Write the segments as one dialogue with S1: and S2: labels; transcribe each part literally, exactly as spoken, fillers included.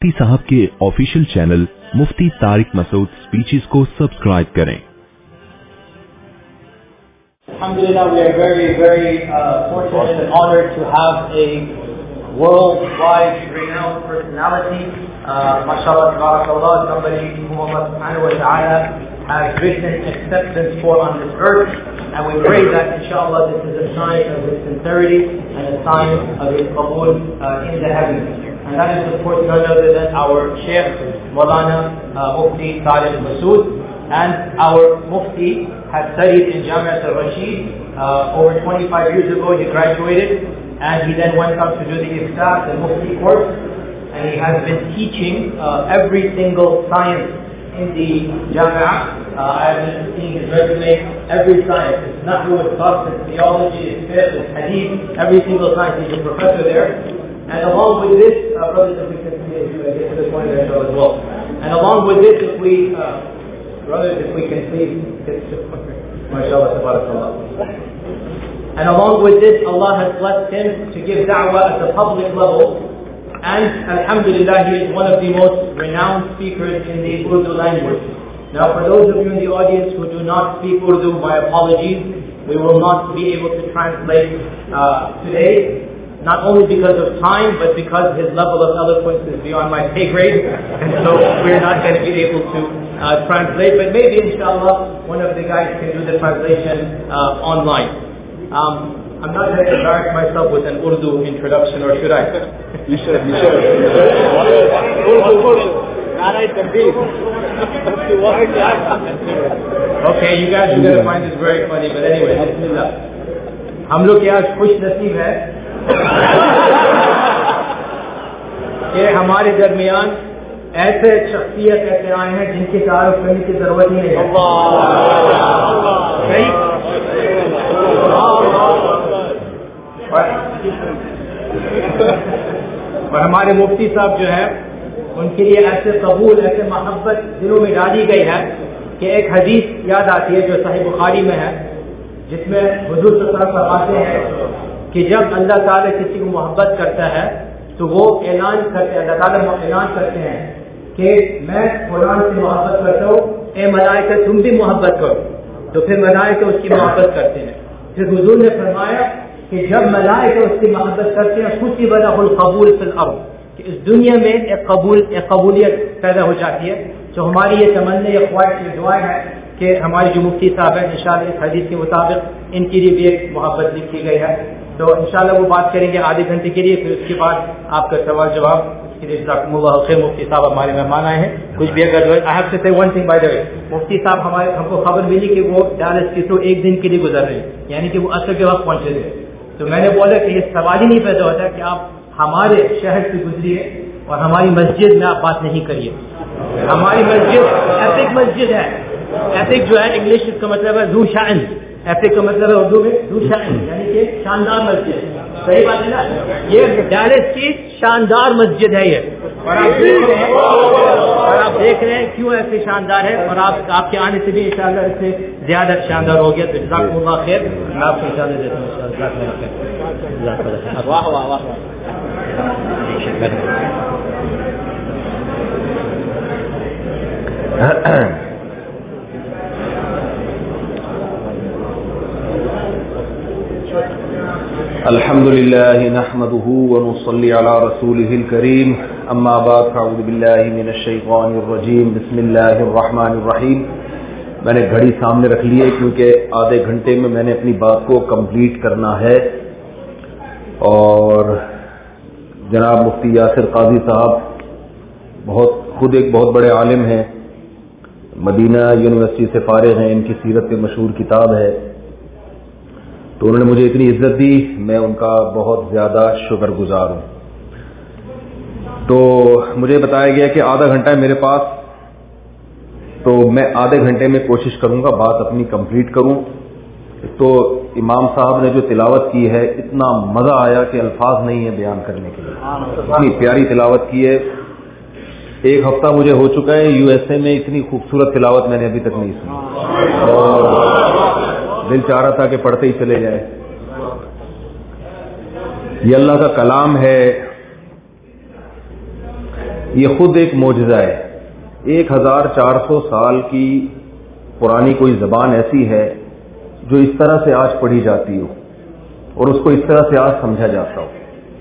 S1: मुफ्ती साहब के official channel मुफ्ती तारिक मसूद स्पीचेस को सब्सक्राइब करें।
S2: Alhamdulillah, we are very, very uh, fortunate and honored to have a worldwide renowned personality, uh, mashallah, tabarakallah, somebody whom Allah subhanahu wa ta'ala has written acceptance for on this earth, and we pray that inshallah this is a sign of his sincerity and a sign of his qabool uh, in the heavens. And that is of course none other than our Shaykh Maulana uh, Mufti Tarik Masood. And our Mufti had studied in Jamiat al-Rashid uh, over twenty-five years ago. He graduated and he then went on to do the Ifta, the Mufti course, and he has been teaching uh, every single science in the Jami'ah. Uh, I have been seeing his resume, every science. It's Nahwu, it's Qasr, it's theology, it's fiqh, it's hadith, every single science. He's a professor there. And along with this, uh, brothers, if we can get to the point there as well. And along with this, if we, uh, brothers, if we can please get to the point, mashallah, tabarakallah. And along with this, Allah has blessed him to give da'wah at the public level. And alhamdulillah, he is one of the most renowned speakers in the Urdu language. Now, for those of you in the audience who do not speak Urdu, my apologies. We will not be able to translate uh, today. Not only because of time, but because his level of eloquence is beyond my pay grade. And so we're not going to be able to uh, translate. But maybe, inshallah, one of the guys can do the translation uh, online. Um, I'm not going to embarrass myself with an Urdu introduction, or should I?
S3: You should, you should. Urdu, Urdu.
S2: Okay, you guys are going to find this very funny, but anyway, bismillah. ہم لوگ آج خوش نصیب ہے کہ ہمارے درمیان ایسے شخصیت ایسے آئے ہیں جن کی تعارف کرنے کی ضرورت ہی نہیں ہے. اور ہمارے مفتی صاحب جو ہیں ان کے لیے ایسے قبول ایسے محبت دلوں میں ڈالی گئی ہے کہ ایک حدیث یاد آتی ہے جو صحیح بخاری میں ہے، جس میں حضور صلی اللہ علیہ وسلم فرماتے ہیں کہ جب اللہ تعالیٰ کسی کو محبت کرتا ہے تو وہ اعلان کرتے ہیں، اللہ تعالیٰ اعلان کرتے ہیں کہ میں فلاں سے محبت کرتا ہوں، اے ملائکہ تم بھی محبت کرو. تو پھر ملائکہ اس کی محبت کرتے ہیں. پھر حضور نے فرمایا کہ جب ملائکہ اس کی محبت کرتے ہیں کتب لہ القبول فی الارض، کہ اس دنیا میں ایک قبول ایک قبولیت پیدا ہو جاتی ہے. تو ہماری یہ تمنا یہ خواہش یہ دعائیں ہیں کہ ہمارے جو مفتی صاحب ہیں انشاءاللہ اس حدیث کے مطابق ان کے لیے بھی ایک محبت لکھی گئی ہے. تو انشاءاللہ وہ بات کریں گے آدھے گھنٹے کے لیے، پھر اس کے بعد آپ کا سوال جواب. اس کے لیے جزاکم اللہ خیر. مفتی صاحب ہمارے مہمان آئے ہیں. کچھ بھی اگر I have to say one thing by the way, مفتی صاحب ہمارے ہم کو خبر ملی کہ وہ ڈالس کی تو ایک دن کے لیے گزر رہے ہیں، یعنی کہ وہ عصر کے وقت پہنچے تھے. تو میں نے بولا کہ یہ سوال ہی نہیں پیدا ہوتا کہ آپ ہمارے شہر سے گزریے اور ہماری مسجد میں آپ بات نہیں کریے. ہماری مسجد ایپک مسجد ہے. ایپک جو ہے انگلش اس کا مطلب ہے ذو شأن. ایپک کا مطلب ہے اردو میں ذو شأن، یعنی کہ شاندار مسجد. صحیح بات ہے نا؟ یہ ڈیلس کی شاندار مسجد ہے یہ، اور آپ دیکھ رہے ہیں اور آپ دیکھ رہے ہیں کیوں ایسے شاندار ہے، اور آپ آپ کے آنے سے بھی انشاءاللہ اس سے زیادہ شاندار ہو گیا. تو جزاکم اللہ خیر. میں آپ کو اجازت دیتا ہوں. واہ واہ واہ.
S3: الحمد لله نحمده ونصلي على رسوله الكريم اما بعد فاعوذ بالله من الشيطان الرجيم بسم الله الرحمن الرحيم. میں نے گھڑی سامنے رکھ لی ہے کیونکہ آدھے گھنٹے میں میں نے اپنی بات کو کمپلیٹ کرنا ہے. اور جناب مفتی یاسر قاضی صاحب بہت خود ایک بہت بڑے عالم ہیں، مدینہ یونیورسٹی سے فارغ ہیں، ان کی سیرت پہ مشہور کتاب ہے. تو انہوں نے مجھے اتنی عزت دی، میں ان کا بہت زیادہ شکر گزار ہوں. تو مجھے بتایا گیا کہ آدھا گھنٹہ ہے میرے پاس، تو میں آدھے گھنٹے میں کوشش کروں گا بات اپنی کمپلیٹ کروں. تو امام صاحب نے جو تلاوت کی ہے اتنا مزہ آیا کہ الفاظ نہیں ہے بیان کرنے کے لیے. اتنی پیاری تلاوت کی ہے. ایک ہفتہ مجھے ہو چکا ہے یو ایس اے میں، اتنی خوبصورت تلاوت میں نے ابھی تک نہیں سنی، اور دل چاہ رہا تھا کہ پڑھتے ہی چلے جائے. یہ اللہ کا کلام ہے، یہ خود ایک معجزہ ہے. ایک ہزار چار سو سال کی پرانی کوئی زبان ایسی ہے جو اس طرح سے آج پڑھی جاتی ہو اور اس کو اس طرح سے آج سمجھا جاتا ہو.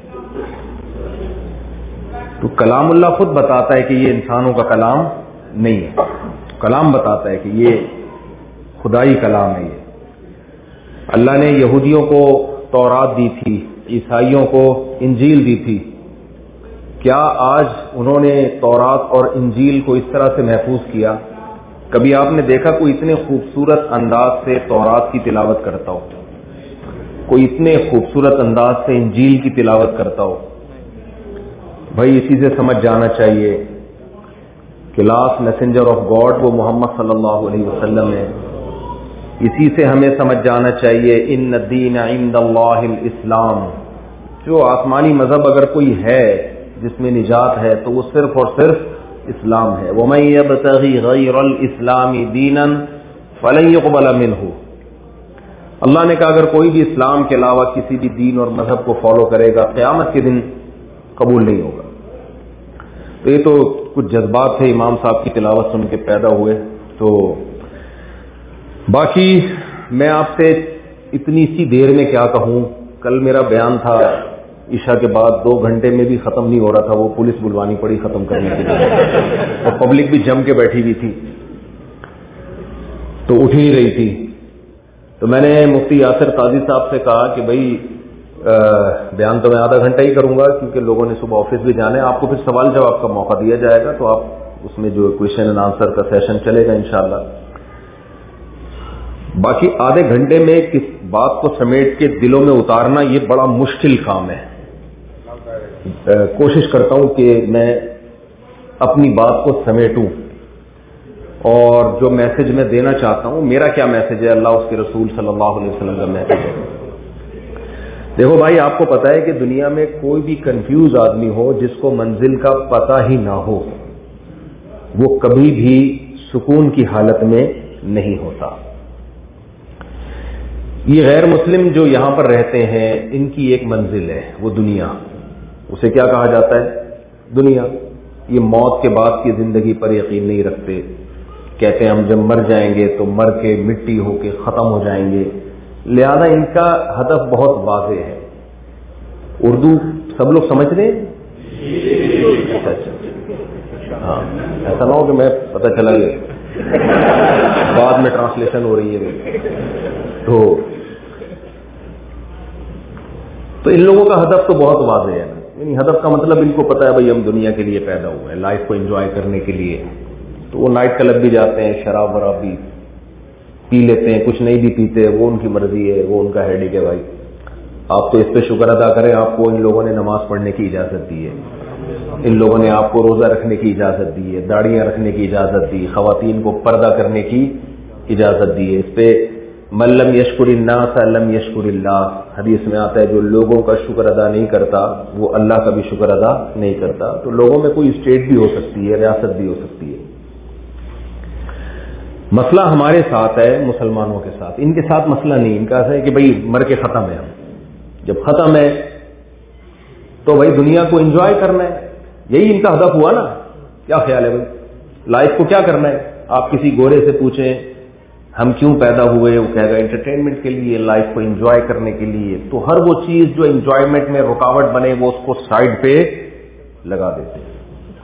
S3: تو کلام اللہ خود بتاتا ہے کہ یہ انسانوں کا کلام نہیں ہے. کلام بتاتا ہے کہ یہ خدائی کلام ہے. یہ اللہ نے یہودیوں کو تورات دی تھی, عیسائیوں کو انجیل دی تھی. کیا آج انہوں نے تورات اور انجیل کو اس طرح سے محفوظ کیا؟ کبھی آپ نے دیکھا کوئی اتنے خوبصورت انداز سے تورات کی تلاوت کرتا ہو, کوئی اتنے خوبصورت انداز سے انجیل کی تلاوت کرتا ہو؟ بھائی اسی سے سمجھ جانا چاہیے کہ لاسٹ میسنجر آف گاڈ وہ محمد صلی اللہ علیہ وسلم ہے. اسی سے ہمیں سمجھ جانا چاہیے ان الدین عند اللہ الاسلام. جو آسمانی مذہب اگر کوئی ہے جس میں نجات ہے تو وہ صرف اور صرف اسلام ہے. وَمَن يَبْتَغِ غَيْرَ الْإِسْلَامِ دِينًا فَلَن يُقْبَلَ مِنْهُ. اللہ نے کہا اگر کوئی بھی اسلام کے علاوہ کسی بھی دین اور مذہب کو فالو کرے گا قیامت کے دن قبول نہیں ہوگا. تو یہ تو کچھ جذبات تھے امام صاحب کی تلاوت سن کے پیدا ہوئے. تو باقی میں آپ سے اتنی سی دیر میں کیا کہوں. کل میرا بیان تھا عشاء کے بعد, دو گھنٹے میں بھی ختم نہیں ہو رہا تھا, وہ پولیس بلوانی پڑی ختم کرنے کے لیے اور پبلک بھی جم کے بیٹھی ہوئی تھی تو اٹھ نہیں رہی تھی. تو میں نے مفتی یاسر قاضی صاحب سے کہا کہ بھائی بیان تو میں آدھا گھنٹہ ہی کروں گا کیونکہ لوگوں نے صبح آفس بھی جانا ہے. آپ کو پھر سوال جواب کا موقع دیا جائے گا تو آپ اس میں جو کویشچن اینڈ آنسر کا سیشن چلے گا انشاءاللہ. باقی آدھے گھنٹے میں کس بات کو سمیٹ کے دلوں میں اتارنا یہ بڑا مشکل کام ہے. کوشش کرتا ہوں کہ میں اپنی بات کو سمیٹوں اور جو میسج میں دینا چاہتا ہوں, میرا کیا میسج ہے, اللہ اس کے رسول صلی اللہ علیہ وسلم کا میسج ہے. دیکھو بھائی, آپ کو پتا ہے کہ دنیا میں کوئی بھی کنفیوز آدمی ہو جس کو منزل کا پتہ ہی نہ ہو وہ کبھی بھی سکون کی حالت میں نہیں ہوتا. یہ غیر مسلم جو یہاں پر رہتے ہیں ان کی ایک منزل ہے, وہ دنیا. اسے کیا کہا جاتا ہے؟ دنیا. یہ موت کے بعد کی زندگی پر یقین نہیں رکھتے, کہتے ہیں ہم جب مر جائیں گے تو مر کے مٹی ہو کے ختم ہو جائیں گے. لہذا ان کا ہدف بہت واضح ہے. اردو سب لوگ سمجھ رہے ہیں؟ اچھا اچھا ہاں, ایسا نہ ہو کہ میں پتہ چلا کہ بعد میں ٹرانسلیشن ہو رہی ہے. تو تو ان لوگوں کا ہدف تو بہت واضح ہے. یعنی ہدف کا مطلب ان کو پتا ہے بھائی ہم دنیا کے لیے پیدا ہوئے ہیں, لائف کو انجوائے کرنے کے لیے. تو وہ نائٹ کلب بھی جاتے ہیں, شراب وراب بھی پی لیتے ہیں, کچھ نہیں بھی پیتے, وہ ان کی مرضی ہے, وہ ان کا ہیڈک ہے. بھائی آپ تو اس پہ شکر ادا کریں, آپ کو ان لوگوں نے نماز پڑھنے کی اجازت دی ہے, ان لوگوں نے آپ کو روزہ رکھنے کی اجازت دی ہے, داڑیاں رکھنے کی اجازت دی, خواتین کو پردہ کرنے کی اجازت دی ہے. اس پہ من لم یشکر الناس لم یشکر اللہ, حدیث میں آتا ہے جو لوگوں کا شکر ادا نہیں کرتا وہ اللہ کا بھی شکر ادا نہیں کرتا. تو لوگوں میں کوئی اسٹیٹ بھی ہو سکتی ہے, ریاست بھی ہو سکتی ہے. مسئلہ ہمارے ساتھ ہے, مسلمانوں کے ساتھ. ان کے ساتھ مسئلہ نہیں. ان کا ایسا ہے کہ بھائی مر کے ختم ہے, ہم جب ختم ہے تو بھائی دنیا کو انجوائے کرنا ہے. یہی ان کا ہدف ہوا نا. کیا خیال ہے بھائی, لائف کو کیا کرنا ہے؟ آپ کسی گورے سے پوچھیں ہم کیوں پیدا ہوئے, وہ کہے گا انٹرٹینمنٹ کے لیے, لائف کو انجوائے کرنے کے لیے. تو ہر وہ چیز جو انجوائمنٹ میں رکاوٹ بنے وہ اس کو سائڈ پہ لگا دیتے ہیں.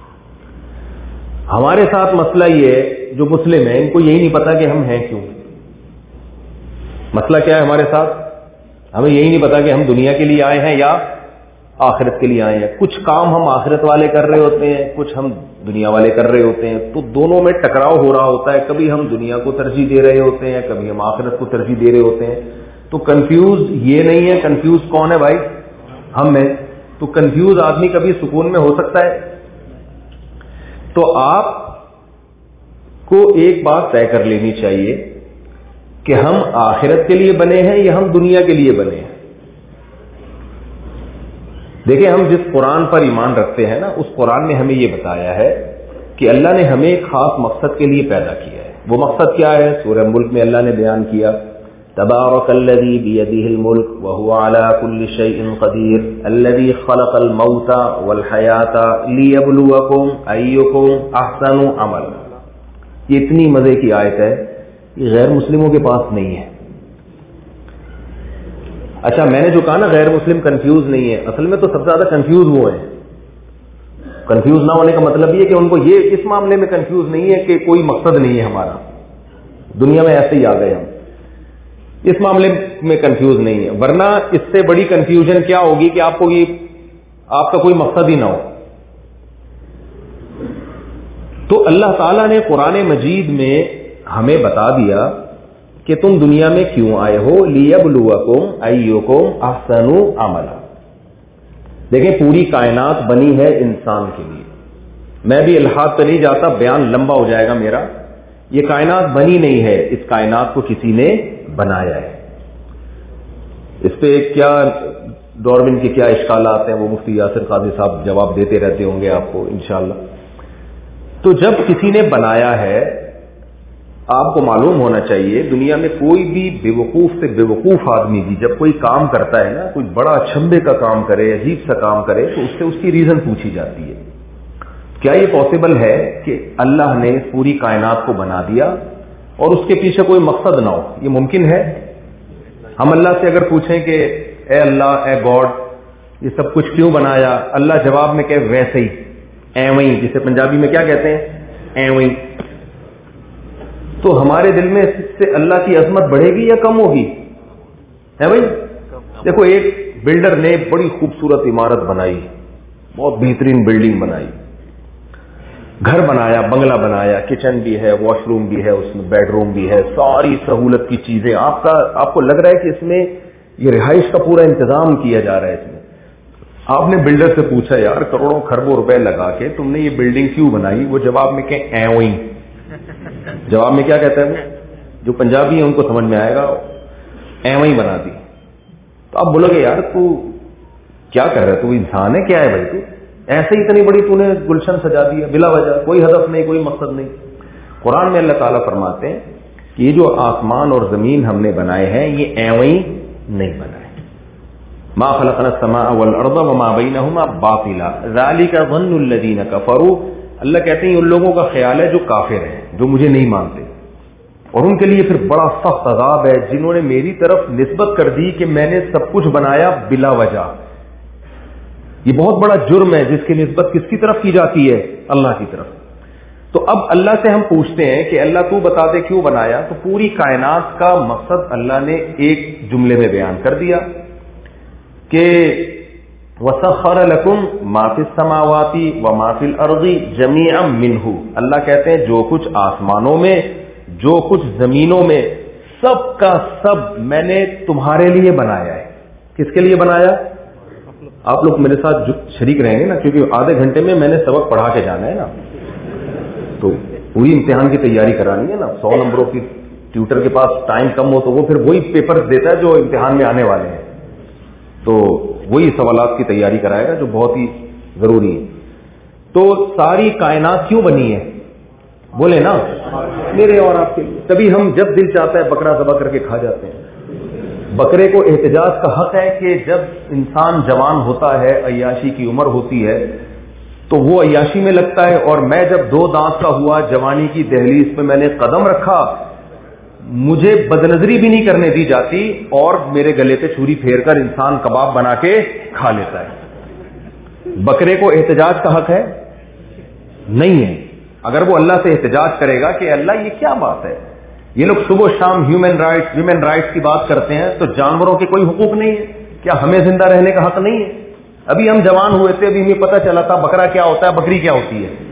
S3: ہمارے ساتھ مسئلہ یہ جو مسلم ہیں ان کو یہی نہیں پتا کہ ہم ہیں کیوں. مسئلہ کیا ہے ہمارے ساتھ؟ ہمیں یہی نہیں پتا کہ ہم دنیا کے لیے آئے ہیں یا آخرت کے لیے آئے ہیں. کچھ کام ہم آخرت والے کر رہے ہوتے ہیں, کچھ ہم دنیا والے کر رہے ہوتے ہیں. تو دونوں میں ٹکراؤ ہو رہا ہوتا ہے. کبھی ہم دنیا کو ترجیح دے رہے ہوتے ہیں, کبھی ہم آخرت کو ترجیح دے رہے ہوتے ہیں. تو کنفیوز یہ نہیں ہے, کنفیوز کون ہے بھائی؟ ہم ہیں. تو کنفیوز آدمی کبھی سکون میں ہو سکتا ہے؟ تو آپ کو ایک بات طے کر لینی چاہیے کہ ہم آخرت کے لیے بنے ہیں یا ہم دنیا کے لیے بنے ہیں. دیکھیں, ہم جس قرآن پر ایمان رکھتے ہیں نا, اس قرآن نے ہمیں یہ بتایا ہے کہ اللہ نے ہمیں ایک خاص مقصد کے لیے پیدا کیا ہے. وہ مقصد کیا ہے؟ سورہ ملک میں اللہ نے بیان کیا تبارک الذی بیدہ الملک وہو علی کل شیء قدیر الذی خلق الموت والحیاۃ لیبلوکم ایکم احسن عملا. یہ اتنی مزے کی آیت ہے، یہ غیر مسلموں کے پاس نہیں ہے. اچھا میں نے جو کہا نا غیر مسلم کنفیوز نہیں ہے، اصل میں تو سب سے زیادہ کنفیوز وہ ہیں. کنفیوز نہ ہونے کا مطلب یہ کہ ان کو یہ اس معاملے میں کنفیوز نہیں ہے کہ کوئی مقصد نہیں ہے ہمارا، دنیا میں ایسے ہی آ گئے ہم، اس معاملے میں کنفیوز نہیں ہے. ورنہ اس سے بڑی کنفیوژن کیا ہوگی کہ آپ کو یہ آپ کا کوئی مقصد ہی نہ ہو. تو اللہ تعالیٰ نے قرآن مجید میں ہمیں بتا دیا کہ تم دنیا میں کیوں آئے ہو، لیبلوکم ایکم احسن عملا. دیکھیں پوری کائنات بنی ہے انسان کے لیے. میں بھی الحاد پہ نہیں جاتا، بیان لمبا ہو جائے گا میرا. یہ کائنات بنی نہیں ہے، اس کائنات کو کسی نے بنایا ہے. اس پہ کیا ڈارون کے کیا اشکالات ہیں وہ مفتی یاسر قاضی صاحب جواب دیتے رہتے ہوں گے آپ کو انشاءاللہ. تو جب کسی نے بنایا ہے، آپ کو معلوم ہونا چاہیے دنیا میں کوئی بھی بے وقوف سے بے وقوف آدمی بھی جب کوئی کام کرتا ہے نا، کوئی بڑا چھمبے کا کام کرے، عجیب سا کام کرے، تو اس سے اس کی ریزن پوچھی جاتی ہے. کیا یہ پاسبل ہے کہ اللہ نے پوری کائنات کو بنا دیا اور اس کے پیچھے کوئی مقصد نہ ہو؟ یہ ممکن ہے؟ ہم اللہ سے اگر پوچھیں کہ اے اللہ، اے گاڈ، یہ سب کچھ کیوں بنایا، اللہ جواب میں کہ ویسے ہی، ایویں، جسے پنجابی میں کیا کہتے ہیں، ایویں. تو ہمارے دل میں اس سے اللہ کی عظمت بڑھے گی یا کم ہوگی؟ ہے بھائی. دیکھو ایک بلڈر نے بڑی خوبصورت عمارت بنائی، بہت بہترین بلڈنگ بنائی، گھر بنایا، بنگلہ بنایا، کچن بھی ہے، واش روم بھی ہے، اس میں بیڈ روم بھی ہے، ساری سہولت کی چیزیں. آپ کا آپ کو لگ رہا ہے کہ اس میں یہ رہائش کا پورا انتظام کیا جا رہا ہے. اس میں آپ نے بلڈر سے پوچھا یار کروڑوں خربوں روپے لگا کے تم نے یہ بلڈنگ کیوں بنائی؟ وہ جواب میں کہ ایویں. جواب میں کیا کہتا ہے وہ؟ جو پنجابی ہیں ان کو سمجھ میں آئے گا، ایویں بنا دی. تو آپ بولو گے یار تو کیا کر رہا ہے، تو انسان ہے کیا ہے بھائی؟ تو ایسے ہی اتنی بڑی تو نے گلشن سجا دیا بلا وجہ، کوئی ہدف نہیں، کوئی مقصد نہیں. قرآن میں اللہ تعالیٰ فرماتے ہیں کہ یہ جو آسمان اور زمین ہم نے بنائے ہیں یہ ایویں نہیں بنائے. ما خلقنا السماء والارض وما بینہما باطلا ذلک ظن الذین کفروا. اللہ کہتے ہیں ان لوگوں کا خیال ہے جو کافر ہیں، جو مجھے نہیں مانتے، اور ان کے لیے پھر بڑا سخت عذاب ہے جنہوں نے میری طرف نسبت کر دی کہ میں نے سب کچھ بنایا بلا وجہ. یہ بہت بڑا جرم ہے جس کی نسبت کس کی طرف کی جاتی ہے؟ اللہ کی طرف. تو اب اللہ سے ہم پوچھتے ہیں کہ اللہ تو بتا دے کیوں بنایا. تو پوری کائنات کا مقصد اللہ نے ایک جملے میں بیان کر دیا کہ وَسَخَّرَ لَكُمْ مَا فِي السَّمَاوَاتِ وَمَا فِي الْأَرْضِ جَمِيعًا مِّنْهُ. اللہ کہتے ہیں جو کچھ آسمانوں میں، جو کچھ زمینوں میں، سب کا سب میں نے تمہارے لیے بنایا ہے. کس کے لیے بنایا؟ آپ لوگ میرے ساتھ شریک رہیں گے نا، کیونکہ آدھے گھنٹے میں میں نے سبق پڑھا کے جانا ہے نا، تو پوری امتحان کی تیاری کرانی ہے نا. سو نمبروں کی ٹیوٹر کے پاس ٹائم کم ہو تو وہ پھر وہی پیپر دیتا ہے جو امتحان میں آنے والے ہیں، تو وہی سوالات کی تیاری کرائے گا جو بہت ہی ضروری ہے. تو ساری کائنات کیوں بنی ہے؟ بولے نا، میرے اور آپ کے لیے. تبھی ہم جب دل چاہتا ہے بکرا ذبح کر کے کھا جاتے ہیں. بکرے کو احتجاج کا حق ہے کہ جب انسان جوان ہوتا ہے، عیاشی کی عمر ہوتی ہے، تو وہ عیاشی میں لگتا ہے، اور میں جب دو دانت کا ہوا جوانی کی دہلیز پہ میں نے قدم رکھا، مجھے بدنظری بھی نہیں کرنے دی جاتی اور میرے گلے پہ چھری پھیر کر انسان کباب بنا کے کھا لیتا ہے. بکرے کو احتجاج کا حق ہے؟ نہیں ہے. اگر وہ اللہ سے احتجاج کرے گا کہ اللہ یہ کیا بات ہے، یہ لوگ صبح شام ہیومن رائٹس ویمن رائٹس کی بات کرتے ہیں، تو جانوروں کے کوئی حقوق نہیں ہے کیا؟ ہمیں زندہ رہنے کا حق نہیں ہے؟ ابھی ہم جوان ہوئے تھے، ابھی ہمیں پتہ چلا تھا بکرا کیا ہوتا ہے، بکری کیا ہوتی ہے.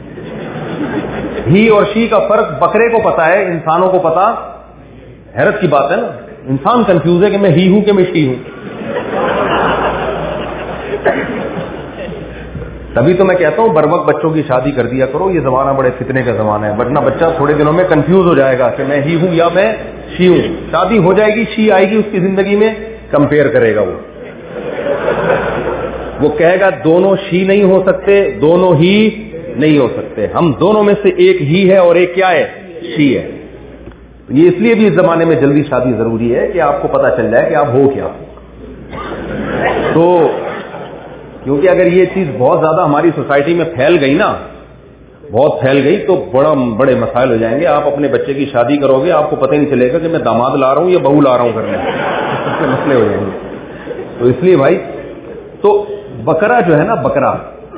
S3: ہی اور شی کا فرق بکرے کو پتا ہے، انسانوں کو پتا. حیرت کی بات ہے نا، انسان کنفیوز ہے کہ میں ہی ہوں کہ میں شی ہوں. تبھی تو میں کہتا ہوں بر وقت بچوں کی شادی کر دیا کرو، یہ زمانہ بڑے فتنے کا زمانہ ہے، ورنہ بچہ تھوڑے دنوں میں کنفیوز ہو جائے گا کہ میں ہی ہوں یا میں شی ہوں. شادی ہو جائے گی، شی آئے گی اس کی زندگی میں، کمپیئر کرے گا، وہ وہ کہے گا دونوں شی نہیں ہو سکتے، دونوں ہی نہیں ہو سکتے، ہم دونوں میں سے ایک ہی ہے اور ایک کیا ہے؟ شی ہے. یہ اس لیے بھی اس زمانے میں جلدی شادی ضروری ہے کہ آپ کو پتا چل جائے کہ آپ ہو کیا. تو کیونکہ اگر یہ چیز بہت زیادہ ہماری سوسائٹی میں پھیل گئی نا, بہت پھیل گئی, تو بڑا بڑے مسائل ہو جائیں گے. آپ اپنے بچے کی شادی کرو گے, آپ کو پتہ نہیں چلے گا کہ میں داماد لا رہا ہوں یا بہو لا رہا ہوں کرنے, اس سے مسئلے ہو جائیں گے. تو اس لیے بھائی, تو بکرا جو ہے نا, بکرا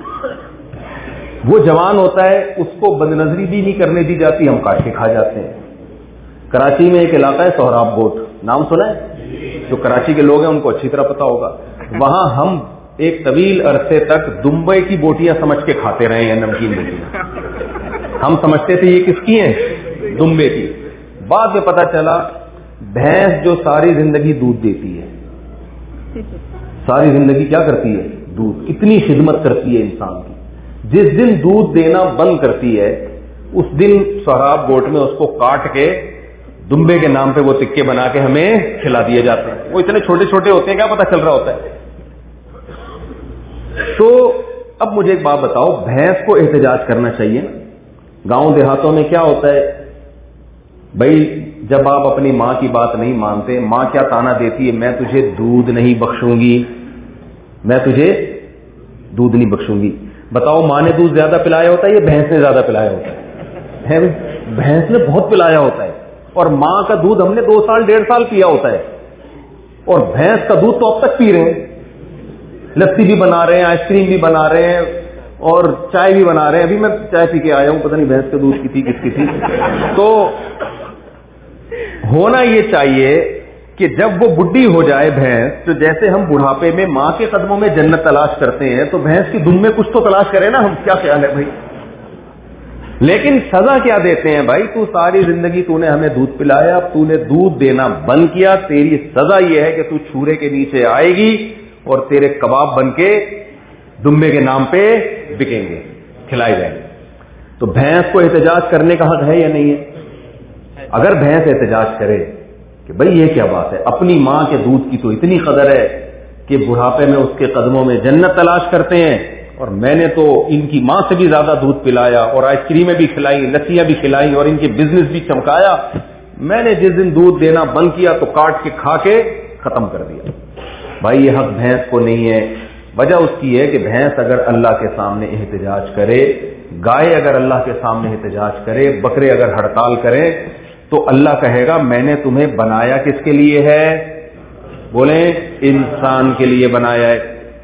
S3: وہ جوان ہوتا ہے, اس کو بد نظری بھی نہیں کرنے دی جاتی, ہم کاٹ کے کھا جاتے ہیں. کراچی میں ایک علاقہ ہے سہراب گوٹ, نام سنا ہے؟ جو کراچی کے لوگ ہیں ان کو اچھی طرح پتا ہوگا. وہاں ہم ایک طویل عرصے تک دمبئی کی بوٹیاں سمجھ کے کھاتے رہے ہیں, نمکین بوٹیاں. ہم سمجھتے تھے یہ کس کی ہیں, دمبے کی. بعد میں پتا چلا بھینس جو ساری زندگی دودھ دیتی ہے, ساری زندگی کیا کرتی ہے, دودھ. کتنی خدمت کرتی ہے انسان کی. جس دن دودھ دینا بند کرتی ہے اس دن سہراب گوٹ میں اس کو کاٹ کے دمبے کے نام پہ وہ تکے بنا کے ہمیں کھلا دیے جاتے ہیں. وہ اتنے چھوٹے چھوٹے ہوتے ہیں, کیا پتا چل رہا ہوتا ہے. تو اب مجھے ایک بات بتاؤ, بھینس کو احتجاج کرنا چاہیے نا. گاؤں دیہاتوں میں کیا ہوتا ہے بھائی, جب آپ اپنی ماں کی بات نہیں مانتے, ماں کیا تانا دیتی ہے, میں تجھے دودھ نہیں بخشوں گی, میں تجھے دودھ نہیں بخشوں گی. بتاؤ ماں نے دودھ زیادہ پلایا ہوتا ہے یا بھینس نے زیادہ پلایا ہوتا ہے؟ بھینس نے بہت پلایا ہوتا ہے, اور ماں کا دودھ ہم نے دو سال ڈیڑھ سال پیا ہوتا ہے, اور بھینس کا دودھ تو اب تک پی رہے ہیں. لسی بھی بنا رہے ہیں, آئس کریم بھی بنا رہے ہیں, اور چائے بھی بنا رہے ہیں. ابھی میں چائے پی کے آیا ہوں, پتہ نہیں بھینس کے دودھ کی تھی کس کی تھی. تو ہونا یہ چاہیے کہ جب وہ بڈھی ہو جائے بھینس, تو جیسے ہم بڑھاپے میں ماں کے قدموں میں جنت تلاش کرتے ہیں, تو بھینس کی دم میں کچھ تو تلاش کرے نا ہم. کیا خیال ہے بھائی؟ لیکن سزا کیا دیتے ہیں بھائی, تو ساری زندگی تو نے ہمیں دودھ پلایا, اب تو نے دودھ دینا بند کیا, تیری سزا یہ ہے کہ تو چھورے کے نیچے آئے گی اور تیرے کباب بن کے دمبے کے نام پہ بکیں گے, کھلائے جائیں گے. تو بھینس کو احتجاج کرنے کا حق ہے یا نہیں ہے؟ اگر بھینس احتجاج کرے کہ بھئی یہ کیا بات ہے, اپنی ماں کے دودھ کی تو اتنی قدر ہے کہ بڑھاپے میں اس کے قدموں میں جنت تلاش کرتے ہیں, اور میں نے تو ان کی ماں سے بھی زیادہ دودھ پلایا, اور آئس کریمیں بھی کھلائی, لسیاں بھی کھلائی, اور ان کے بزنس بھی چمکایا. میں نے جس دن دودھ دینا بند کیا تو کاٹ کے کھا کے ختم کر دیا. بھائی یہ حق بھینس کو نہیں ہے. وجہ اس کی ہے کہ بھینس اگر اللہ کے سامنے احتجاج کرے, گائے اگر اللہ کے سامنے احتجاج کرے, بکرے اگر ہڑتال کریں, تو اللہ کہے گا میں نے تمہیں بنایا کس کے لیے ہے؟ بولیں, انسان کے لیے بنایا ہے.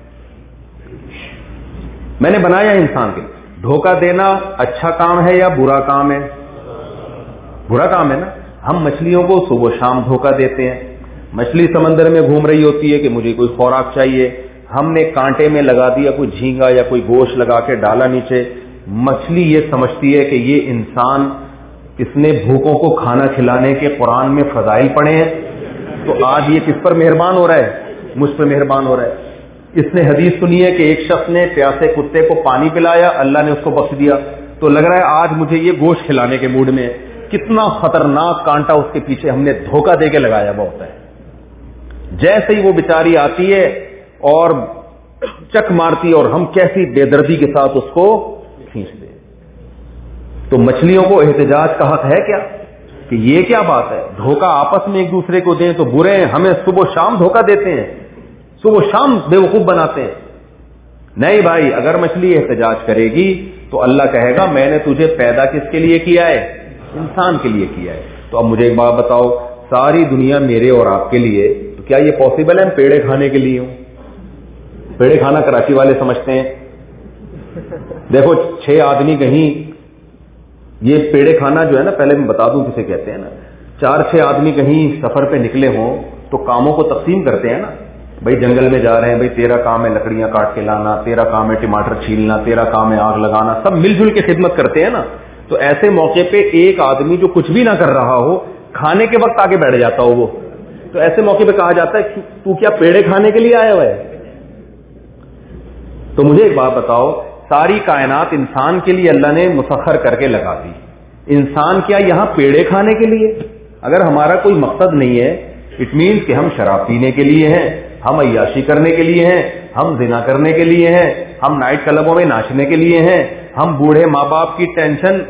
S3: میں نے بنایا انسان کے لیے. دھوکہ دینا اچھا کام ہے یا برا کام ہے؟ برا کام ہے نا. ہم مچھلیوں کو صبح شام دھوکہ دیتے ہیں. مچھلی سمندر میں گھوم رہی ہوتی ہے کہ مجھے کوئی خوراک چاہیے, ہم نے کانٹے میں لگا دیا کوئی جھینگا یا کوئی گوشت لگا کے ڈالا نیچے. مچھلی یہ سمجھتی ہے کہ یہ انسان, اس نے بھوکوں کو کھانا کھلانے کے قرآن میں فضائل پڑھے ہیں, تو آج یہ کس پر مہربان ہو رہا ہے؟ مجھ پر مہربان ہو رہا ہے. اس نے حدیث سنی ہے کہ ایک شخص نے پیاسے کتے کو پانی پلایا, اللہ نے اس کو بخش دیا, تو لگ رہا ہے آج مجھے یہ گوشت کھلانے کے موڈ میں ہے. کتنا خطرناک کانٹا اس کے پیچھے ہم نے دھوکہ دے کے لگایا ہوا ہوتا ہے. جیسے ہی وہ بیچاری آتی ہے اور چک مارتی, اور ہم کیسی بے دردی کے ساتھ اس کو کھینچتے. تو مچھلیوں کو احتجاج کا حق ہے کیا کہ یہ کیا بات ہے؟ دھوکہ آپس میں ایک دوسرے کو دیں تو برے ہیں, ہمیں صبح شام دھوکہ دیتے ہیں, صبح شام بیوقوف بناتے ہیں. نہیں بھائی, اگر مچھلی احتجاج کرے گی تو اللہ کہے گا میں نے تجھے پیدا کس کے لیے کیا ہے؟ انسان کے لیے کیا ہے. تو اب مجھے ایک بات بتاؤ, ساری دنیا میرے اور آپ کے لیے, تو کیا یہ پاسبل ہے ہم پیڑے کھانے کے لیے ہوں؟ پیڑے کھانا کراچی والے سمجھتے ہیں. دیکھو چھ آدمی کہیں, یہ پیڑے کھانا جو ہے نا, پہلے میں بتا دوں کسے کہتے ہیں نا, چار چھ آدمی کہیں سفر پہ نکلے ہوں تو کاموں کو تقسیم کرتے ہیں نا. بھائی جنگل میں جا رہے ہیں, بھائی تیرا کام ہے لکڑیاں کاٹ کے لانا, تیرا کام ہے ٹماٹر چھیلنا, تیرا کام ہے آگ لگانا, سب مل جل کے خدمت کرتے ہیں نا. تو ایسے موقع پہ ایک آدمی جو کچھ بھی نہ کر رہا ہو, کھانے کے وقت آگے بیٹھ جاتا ہو وہ, تو ایسے موقع پہ کہا جاتا ہے تو کیا پیڑے کھانے کے لیے آیا ہوا ہے؟ تو مجھے ایک بات بتاؤ, ساری کائنات انسان کے لیے اللہ نے مسخر کر کے لگا دی, انسان کیا یہاں پیڑے کھانے کے لیے؟ اگر ہمارا کوئی مقصد نہیں ہے, اٹ مینس کہ ہم شراب پینے کے لیے ہیں, ہم عیاشی کرنے کے لیے ہیں, ہم زنا کرنے کے لیے ہیں, ہم نائٹ کلبوں میں ناچنے کے لیے ہیں, ہم بوڑھے ماں باپ کی ٹینشن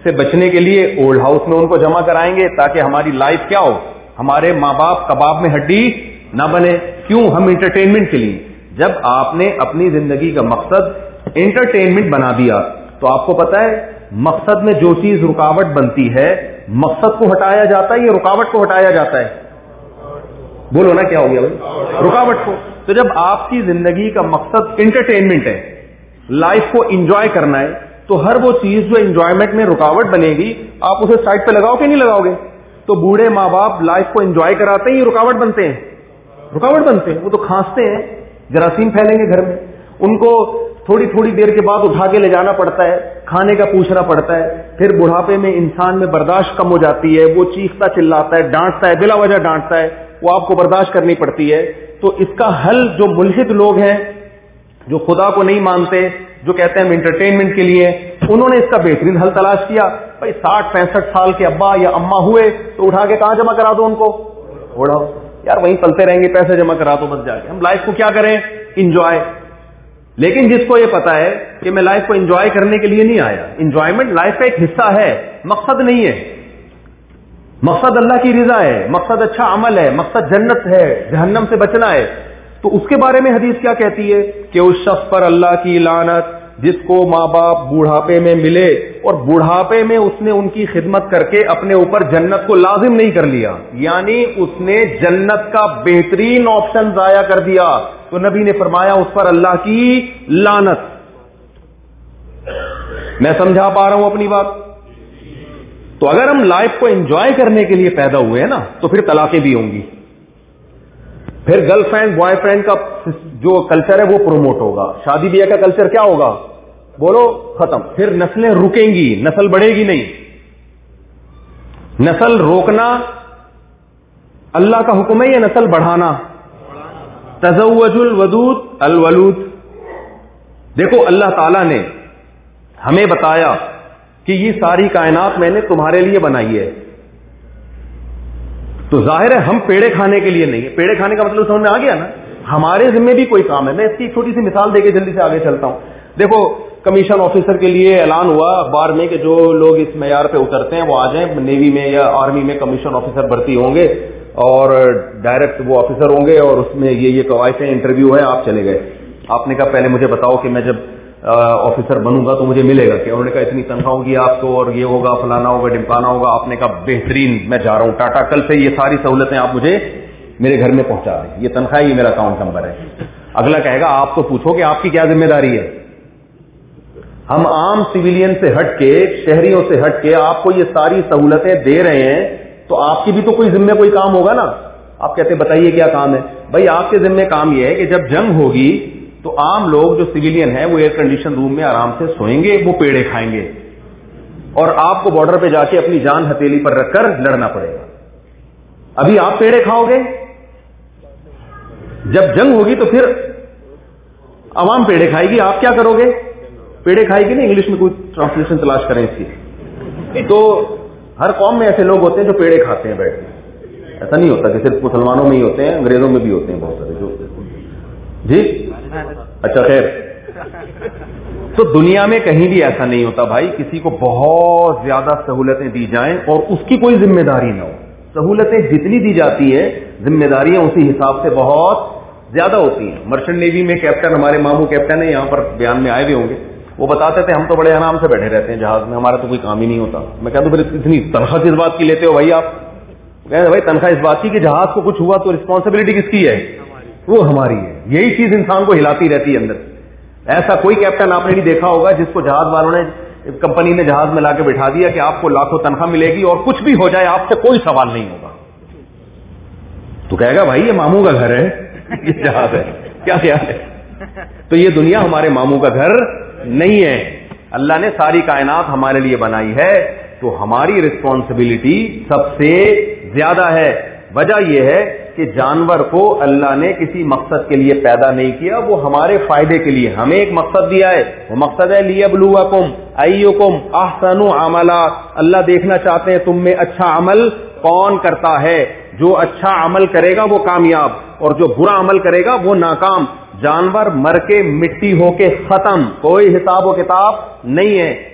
S3: سے بچنے کے لیے اولڈ ہاؤس میں ان کو جمع کرائیں گے تاکہ ہماری لائف کیا ہو, ہمارے ماں باپ کباب میں ہڈی نہ بنے. کیوں؟ ہم انٹرٹینمنٹ کے لیے. جب آپ نے اپنی زندگی کا مقصد انٹرٹینمنٹ بنا دیا تو آپ کو پتا ہے مقصد میں جو چیز رکاوٹ بنتی ہے, مقصد کو ہٹایا جاتا ہے یا رکاوٹ کو ہٹایا جاتا ہے؟ بولو نا, کیا ہو گیا بھائی؟ رکاوٹ کو. تو جب آپ کی زندگی کا مقصد انٹرٹینمنٹ ہے, لائف کو انجوائے کرنا ہے, تو ہر وہ چیز جو انجوائمنٹ میں رکاوٹ بنے گی آپ اسے سائڈ پہ لگاؤ کہ نہیں لگاؤ گے؟ تو بوڑھے ماں باپ لائف کو انجوائے کراتے ہیں, یہ رکاوٹ بنتے ہیں؟ رکاوٹ بنتے ہیں. وہ تو کھانستے ہیں, جراثیم پھیلیں گے گھر میں, ان کو تھوڑی تھوڑی دیر کے بعد اٹھا کے لے جانا پڑتا ہے, کھانے کا پوچھنا پڑتا ہے. پھر بڑھاپے میں انسان میں برداشت کم ہو جاتی ہے, وہ چیختا چلاتا ہے, ڈانٹتا ہے, بلا وجہ ڈانٹتا ہے, وہ آپ کو برداشت کرنی پڑتی ہے. تو اس کا حل جو ملحد لوگ ہیں, جو خدا کو نہیں مانتے, جو کہتے ہیں ہم انٹرٹینمنٹ کے لیے, انہوں نے اس کا بہترین حل تلاش کیا. بھائی ساٹھ پینسٹھ سال کے ابا یا اما ہوئے تو اٹھا کے کہاں جمع کرا دو ان کو؟ اڑا یار, وہیں پلتے رہیں گے, پیسے جمع کرا دو بس جا کے. ہم لائف کو کیا کریں؟ انجوائے. لیکن جس کو یہ پتا ہے کہ میں لائف کو انجوائے کرنے کے لیے نہیں آیا, انجوائمنٹ لائف کا ایک حصہ ہے, مقصد نہیں ہے. مقصد اللہ کی رضا ہے, مقصد اچھا عمل ہے, مقصد جنت ہے, جہنم سے بچنا ہے. تو اس کے بارے میں حدیث کیا کہتی ہے کہ اس شخص پر اللہ کی لعنت جس کو ماں باپ بوڑھاپے میں ملے اور بوڑھاپے میں اس نے ان کی خدمت کر کے اپنے اوپر جنت کو لازم نہیں کر لیا, یعنی اس نے جنت کا بہترین آپشن ضائع کر دیا. تو نبی نے فرمایا اس پر اللہ کی لعنت. میں سمجھا پا رہا ہوں اپنی بات؟ تو اگر ہم لائف کو انجوائے کرنے کے لیے پیدا ہوئے ہیں نا, تو پھر طلاقیں بھی ہوں گی, پھر گرل فرینڈ بوائے فرینڈ کا جو کلچر ہے وہ پروموٹ ہوگا, شادی بیاہ کا کلچر کیا ہوگا؟ بولو, ختم. پھر نسلیں رکیں گی, نسل بڑھے گی نہیں. نسل روکنا اللہ کا حکم ہے یا نسل بڑھانا؟ تزوج الودود الولود. دیکھو اللہ تعالیٰ نے ہمیں بتایا کہ یہ ساری کائنات میں نے تمہارے لیے بنائی ہے. تو ظاہر ہے ہم پیڑے کھانے کے لیے نہیں ہے. پیڑے کھانے کا مطلب سمجھ میں آ گیا نا, ہمارے ذمہ بھی کوئی کام ہے. میں اس کی چھوٹی سی مثال دے کے جلدی سے آگے چلتا ہوں. دیکھو کمیشن آفیسر کے لیے اعلان ہوا اخبار میں کہ جو لوگ اس معیار پہ اترتے ہیں وہ آ جائیں, نیوی میں یا آرمی میں کمیشن آفیسر بھرتی ہوں گے اور ڈائریکٹ وہ آفیسر ہوں گے, اور اس میں یہ یہ قواعد انٹرویو ہے. آپ چلے گئے, آپ نے کہا پہلے مجھے بتاؤ کہ میں جب آفیسر بنوں گا تو مجھے ملے گا کیا؟ انہوں نے کہا اتنی تنخواہ ہوگی آپ کو, اور یہ ہوگا, فلانا ہوگا, ڈمکانا ہوگا. آپ نے کہا بہترین, میں جا رہا ہوں ٹاٹا, کل سے یہ ساری سہولتیں آپ مجھے میرے گھر میں پہنچا دیں, یہ تنخواہ, یہ میرا اکاؤنٹ نمبر ہے. اگلا کہے گا آپ تو پوچھو کہ آپ کی کیا ذمہ داری ہے. ہم عام سویلین سے ہٹ کے, شہریوں سے ہٹ کے آپ کو یہ ساری سہولتیں دے رہے ہیں, تو آپ کی بھی تو کوئی ذمہ کوئی کام ہوگا نا. آپ کہتے بتائیے کیا کام ہے؟ بھائی آپ کے ذمہ کام یہ ہے کہ جب جنگ ہوگی تو عام لوگ جو سویلین ہیں وہ ایئر کنڈیشن روم میں آرام سے سوئیں گے, وہ پیڑے کھائیں گے, اور آپ کو بارڈر پہ جا کے اپنی جان ہتھیلی پر رکھ کر لڑنا پڑے گا. ابھی آپ پیڑے کھاؤ گے, جب جنگ ہوگی تو پھر عوام پیڑے کھائے گی, آپ کیا کرو گے؟ پیڑے کھائے گی. نہیں, انگلش میں کوئی ٹرانسلیشن تلاش کریں اس کی. تو ہر قوم میں ایسے لوگ ہوتے ہیں جو پیڑے کھاتے ہیں بیٹھ کے. ایسا نہیں ہوتا کہ صرف مسلمانوں میں ہی ہوتے ہیں, انگریزوں میں بھی ہوتے ہیں بہت سارے جو. جی اچھا خیر. تو دنیا میں کہیں بھی ایسا نہیں ہوتا بھائی, کسی کو بہت زیادہ سہولتیں دی جائیں اور اس کی کوئی ذمہ داری نہ ہو. سہولتیں جتنی دی جاتی ہیں ذمہ داریاں اسی حساب سے بہت زیادہ ہوتی ہیں. مرچنٹ نیوی میں کیپٹن, ہمارے ماموں کیپٹن ہیں, یہاں پر بیان میں آئے ہوئے ہوں گے, وہ بتاتے تھے ہم تو بڑے آرام سے بیٹھے رہتے ہیں جہاز میں, ہمارا تو کوئی کام ہی نہیں ہوتا. میں کہتا ہوں پھر اتنی تنخواہ کس بات کی لیتے ہو بھائی آپ؟ کہتے بھائی تنخواہ اس بات کی کہ جہاز کو کچھ ہوا تو رسپانسبلٹی کس کی ہے؟ وہ ہماری ہے. یہی چیز انسان کو ہلاتی رہتی ہے اندر. ایسا کوئی کیپٹن آپ نے نہیں دیکھا ہوگا جس کو جہاز والوں نے, کمپنی نے جہاز میں لا کے بٹھا دیا کہ آپ کو لاکھوں تنخواہ ملے گی اور کچھ بھی ہو جائے آپ سے کوئی سوال نہیں ہوگا. تو کہے گا بھائی یہ ماموں کا گھر ہے, یہ جہاز ہے, کیا خیال ہے؟ تو یہ دنیا ہمارے ماموں کا گھر نہیں ہے. اللہ نے ساری کائنات ہمارے لیے بنائی ہے, تو ہماری رسپانسبلٹی سب سے زیادہ ہے. وجہ یہ ہے کہ جانور کو اللہ نے کسی مقصد کے لیے پیدا نہیں کیا, وہ ہمارے فائدے کے لیے ہمیں ایک مقصد دیا ہے. وہ مقصد ہے لیبلوکم ایکم احسن عملا. اللہ دیکھنا چاہتے ہیں تم میں اچھا عمل کون کرتا ہے. جو اچھا عمل کرے گا وہ کامیاب, اور جو برا عمل کرے گا وہ ناکام. جانور مر کے مٹی ہو کے ختم, کوئی حساب و کتاب نہیں ہے.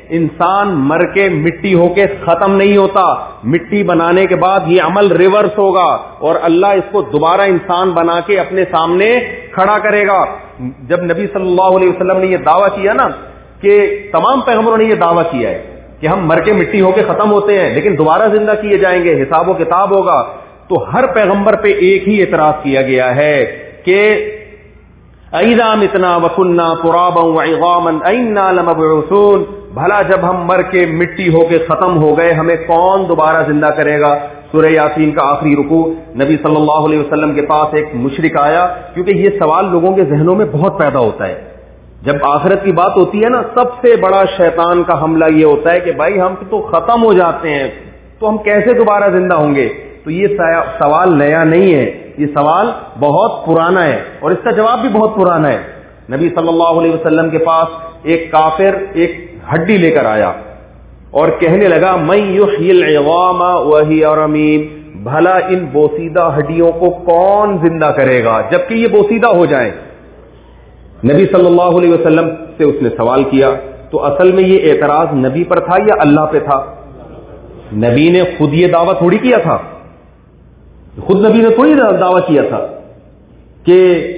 S3: انسان مر کے مٹی ہو کے ختم نہیں ہوتا, مٹی بنانے کے بعد یہ عمل ریورس ہوگا اور اللہ اس کو دوبارہ انسان بنا کے اپنے سامنے کھڑا کرے گا. جب نبی صلی اللہ علیہ وسلم نے یہ دعویٰ کیا نا کہ تمام پیغمبروں نے یہ دعویٰ کیا ہے کہ ہم مر کے مٹی ہو کے ختم ہوتے ہیں لیکن دوبارہ زندہ کیے جائیں گے, حساب و کتاب ہوگا, تو ہر پیغمبر پہ ایک ہی اعتراض کیا گیا ہے کہ اَإِذَا مِتْنَا وَكُنَّا تُرَابًا وَعِظَامًا أَإِنَّا لَمَبْعُوثُونَ, بھلا جب ہم مر کے مٹی ہو کے ختم ہو گئے ہمیں کون دوبارہ زندہ کرے گا. سورہ یاسین کا آخری رکوع, نبی صلی اللہ علیہ وسلم کے پاس ایک مشرک آیا, کیونکہ یہ سوال لوگوں کے ذہنوں میں بہت پیدا ہوتا ہے جب آخرت کی بات ہوتی ہے نا. سب سے بڑا شیطان کا حملہ یہ ہوتا ہے کہ بھائی ہم تو ختم ہو جاتے ہیں تو ہم کیسے دوبارہ زندہ ہوں گے. تو یہ سوال نیا نہیں ہے, یہ سوال بہت پرانا ہے اور اس کا جواب بھی بہت پرانا ہے. نبی صلی اللہ علیہ وسلم کے پاس ایک کافر ایک ہڈی لے کر آیا اور کہنے لگا من یحیی العظام وہی رمیم, بھلا ان بوسیدہ ہڈیوں کو کون زندہ کرے گا جبکہ یہ بوسیدہ ہو جائیں. نبی صلی اللہ علیہ وسلم سے اس نے سوال کیا تو اصل میں یہ اعتراض نبی پر تھا یا اللہ پہ تھا؟ نبی نے خود یہ دعویٰ تھوڑی کیا تھا, خود نبی نے کوئی دعویٰ کیا تھا کہ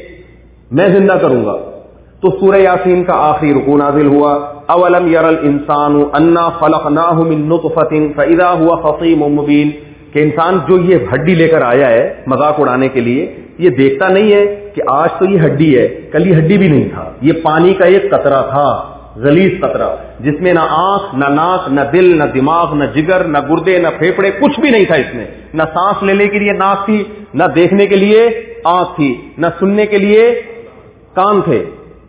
S3: میں زندہ کروں گا. تو سورہ یاسین کا آخری رکوع نازل ہوا, اولم یر الانسان انا خلقناہ من نطفۃ فاذا هو خصیم مبین, کہ انسان جو یہ ہڈی لے کر آیا ہے مذاق اڑانے کے لیے, یہ دیکھتا نہیں ہے کہ آج تو یہ ہڈی ہے, کل یہ ہڈی بھی نہیں تھا, یہ پانی کا ایک قطرہ تھا, غلیظ قطرہ جس میں نہ آنکھ نہ ناک نہ دل نہ دماغ نہ جگر نہ گردے نہ پھیپڑے کچھ بھی نہیں تھا اس میں, نہ سانس لینے کے لیے ناک تھی, نہ دیکھنے کے لیے آنکھ تھی, نہ سننے کے لیے کان تھے.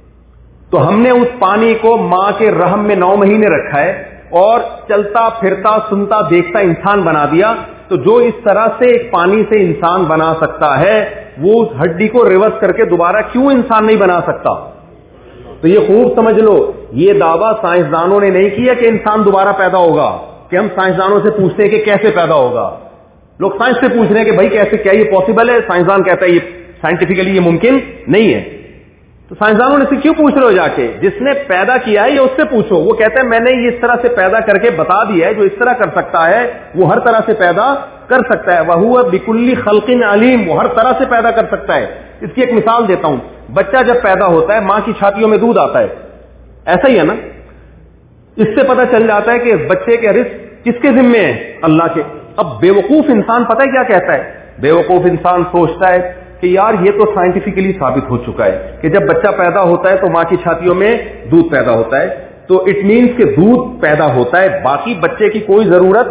S3: تو ہم نے اس پانی کو ماں کے رحم میں نو مہینے رکھا ہے اور چلتا پھرتا سنتا دیکھتا انسان بنا دیا. تو جو اس طرح سے ایک پانی سے انسان بنا سکتا ہے وہ اس ہڈی کو ریورس کر کے دوبارہ کیوں انسان نہیں بنا سکتا؟ تو یہ خوب سمجھ لو, یہ دعویٰ سائنسدانوں نے نہیں کیا کہ انسان دوبارہ پیدا ہوگا, کہ ہم سائنسدانوں سے پوچھتے ہیں کہ کیسے پیدا ہوگا. لوگ سائنس سے پوچھ رہے ہیں کہ بھائی کیسے, کیا یہ پاسبل ہے؟ سائنسدان کہتا ہے یہ سائنٹیفکلی یہ ممکن نہیں ہے. تو سائنسدانوں نے سے کیوں پوچھ رہے ہو جا کے؟ جس نے پیدا کیا ہے یہ اس سے پوچھو. وہ کہتا ہے میں نے یہ اس طرح سے پیدا کر کے بتا دیا ہے, جو اس طرح کر سکتا ہے وہ ہر طرح سے پیدا کر سکتا ہے. وَهُوَ بِكُلِّ خَلْقٍ عَلِيمٌ, وہ ہر طرح سے پیدا کر سکتا ہے. اس کی ایک مثال دیتا ہوں. بچہ جب پیدا ہوتا ہے ماں کی چھاتیوں میں دودھ آتا ہے, ایسا ہی ہے نا. اس سے پتہ چل جاتا ہے کہ بچے کے رزق کس کے ذمے ہے؟ اللہ کے. اب بیوقوف انسان پتہ ہے کیا کہتا ہے؟ بیوقوف انسان سوچتا ہے کہ یار یہ تو سائنٹیفکلی ثابت ہو چکا ہے کہ جب بچہ پیدا ہوتا ہے تو ماں کی چھاتیوں میں دودھ پیدا ہوتا ہے, تو اٹ مینس کہ دودھ پیدا ہوتا ہے, باقی بچے کی کوئی ضرورت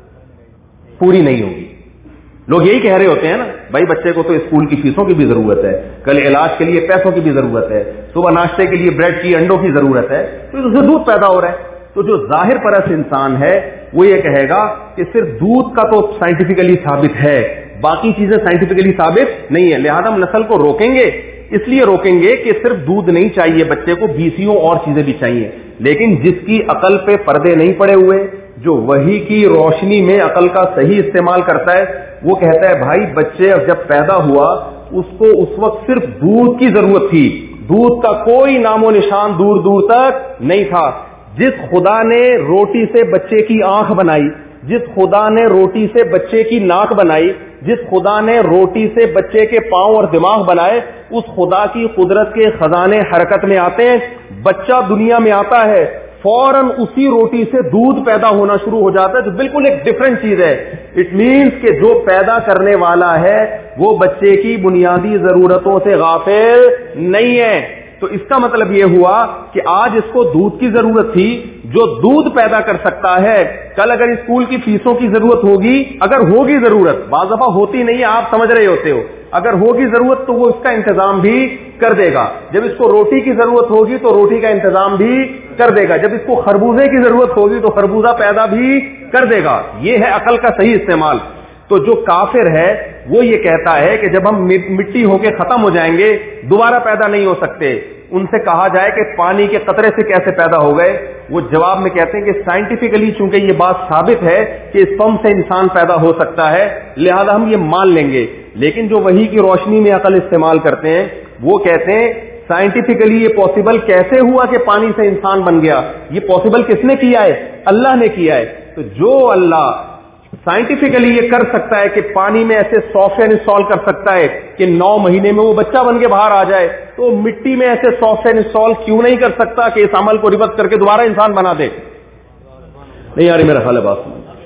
S3: پوری نہیں ہوگی. لوگ یہی کہہ رہے ہوتے ہیں نا, بھائی بچے کو تو اسکول کی فیسوں کی بھی ضرورت ہے, کل علاج کے لیے پیسوں کی بھی ضرورت ہے, صبح ناشتے کے لیے بریڈ کی انڈوں کی ضرورت ہے, تو اسے دودھ پیدا ہو رہا ہے. تو جو ظاہر پرست انسان ہے وہ یہ کہے گا کہ صرف دودھ کا تو سائنٹیفکلی ثابت ہے, باقی چیزیں سائنٹیفکلی ثابت نہیں ہے, لہذا ہم نسل کو روکیں گے. اس لیے روکیں گے کہ صرف دودھ نہیں چاہیے بچے کو, بیسیوں اور چیزیں بھی چاہیے. لیکن جس کی عقل پہ پردے نہیں پڑے ہوئے, جو وحی کی روشنی میں عقل کا صحیح استعمال کرتا ہے, وہ کہتا ہے بھائی بچے جب پیدا ہوا اس کو اس وقت صرف دودھ کی ضرورت تھی, دودھ کا کوئی نام و نشان دور دور تک نہیں تھا. جس خدا نے روٹی سے بچے کی آنکھ بنائی, جس خدا نے روٹی سے بچے کی ناک بنائی, جس خدا نے روٹی سے بچے کے پاؤں اور دماغ بنائے, اس خدا کی قدرت کے خزانے حرکت میں آتے ہیں. بچہ دنیا میں آتا ہے, فوراً اسی روٹی سے دودھ پیدا ہونا شروع ہو جاتا ہے, جو بالکل ایک ڈفرینٹ چیز ہے. اٹ مینس کہ جو پیدا کرنے والا ہے وہ بچے کی بنیادی ضرورتوں سے غافل نہیں ہے. تو اس کا مطلب یہ ہوا کہ آج اس کو دودھ کی ضرورت تھی, جو دودھ پیدا کر سکتا ہے, کل اگر اسکول کی فیسوں کی ضرورت ہوگی, اگر ہوگی ضرورت, بعض دفعہ ہوتی نہیں ہے آپ سمجھ رہے ہوتے ہو, اگر ہوگی ضرورت تو وہ اس کا انتظام بھی کر دے گا. جب اس کو روٹی کی ضرورت ہوگی تو روٹی کا انتظام بھی کر دے گا. جب اس کو خربوزے کی ضرورت ہوگی تو خربوزہ پیدا بھی کر دے گا. یہ ہے عقل کا صحیح استعمال. تو جو کافر ہے وہ یہ کہتا ہے کہ جب ہم مٹی ہو کے ختم ہو جائیں گے دوبارہ پیدا نہیں ہو سکتے. ان سے کہا جائے کہ پانی کے قطرے سے کیسے پیدا ہو گئے, وہ جواب میں کہتے ہیں کہ سائنٹیفکلی چونکہ یہ بات ثابت ہے کہ اسپرم سے انسان پیدا ہو سکتا ہے, لہذا ہم یہ مان لیں گے. لیکن جو وحی کی روشنی میں عقل استعمال کرتے ہیں وہ کہتے ہیں سائنٹیفکلی یہ پاسبل کیسے ہوا کہ پانی سے انسان بن گیا؟ یہ پاسبل کس نے کیا ہے؟ اللہ نے کیا ہے. تو جو اللہ سائنٹیفکلی یہ کر سکتا ہے کہ پانی میں ایسے سافٹ ویئر انسٹال کر سکتا ہے کہ نو مہینے میں وہ بچہ بن کے باہر آ جائے, تو مٹی میں ایسے سافٹ ویئر انسٹال کیوں نہیں کر سکتا کہ اس عمل کو ریورس کر کے دوبارہ انسان بنا دے؟ نہیں یار میرا خیال ہے بات.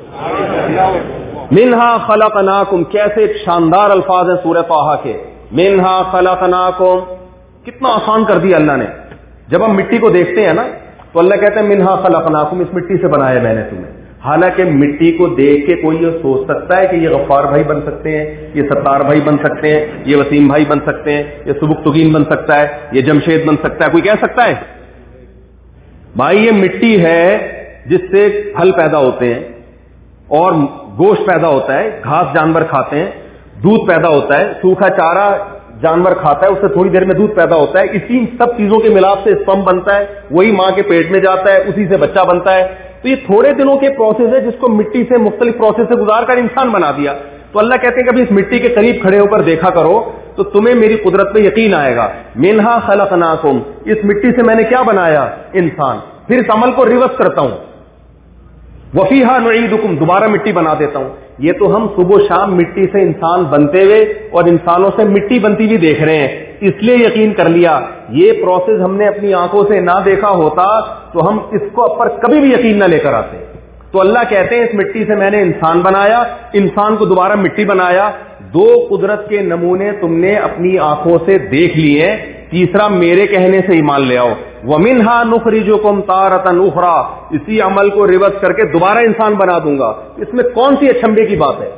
S3: منہا خلقناکم, کیسے ایک شاندار الفاظ ہیں سورہ طٰہٰ کے. منہا خلقناکم, کتنا آسان کر دیا اللہ نے. جب ہم مٹی کو دیکھتے ہیں نا تو اللہ کہتے ہیں منہا خلقناکم, اس مٹی سے بنایا میں نے تمہیں. حالانکہ مٹی کو دیکھ کے کوئی یہ سوچ سکتا ہے کہ یہ غفار بھائی بن سکتے ہیں, یہ ستار بھائی بن سکتے ہیں, یہ وسیم بھائی بن سکتے ہیں, یہ سبکتگین بن سکتا ہے, یہ جمشید بن سکتا ہے؟ کوئی کہہ سکتا ہے؟ بھائی یہ مٹی ہے جس سے پھل پیدا ہوتے ہیں اور گوشت پیدا ہوتا ہے, گھاس جانور کھاتے ہیں, دودھ پیدا ہوتا ہے, سوکھا چارہ جانور کھاتا ہے, اس سے تھوڑی دیر میں دودھ پیدا ہوتا ہے. اسی سب چیزوں کے ملاپ سے اسپم بنتا ہے, وہی ماں کے پیٹ میں جاتا ہے, اسی سے بچہ بنتا ہے. تو یہ تھوڑے دنوں کے پروسیس ہے جس کو مٹی سے مختلف پروسیس سے گزار کر انسان بنا دیا. تو اللہ کہتے ہیں کہ ابھی اس مٹی کے قریب کھڑے ہو کر دیکھا کرو تو تمہیں میری قدرت پہ یقین آئے گا. منہا خلقناکم, اس مٹی سے میں نے کیا بنایا؟ انسان. پھر اس عمل کو ریورس کرتا ہوں. وفیہا نعیدکم, دوبارہ مٹی بنا دیتا ہوں. یہ تو ہم صبح شام مٹی سے انسان بنتے ہوئے اور انسانوں سے مٹی بنتی بھی دیکھ رہے ہیں, اس لیے یقین کر لیا. یہ پروسیس ہم نے اپنی آنکھوں سے نہ دیکھا ہوتا تو ہم اس کو پر کبھی بھی یقین نہ لے کر آتے. تو اللہ کہتے ہیں اس مٹی سے میں نے انسان بنایا, انسان کو دوبارہ مٹی بنایا. دو قدرت کے نمونے تم نے اپنی آنکھوں سے دیکھ لیے, تیسرا میرے کہنے سے ایمان لے آؤ. وَمِنْهَا نُخْرِجُكُمْ تَارَةً أُخْرَىٰ, اسی عمل کو ریورس کر کے دوبارہ انسان بنا دوں گا. اس میں کون سی اچھمبے کی بات ہے؟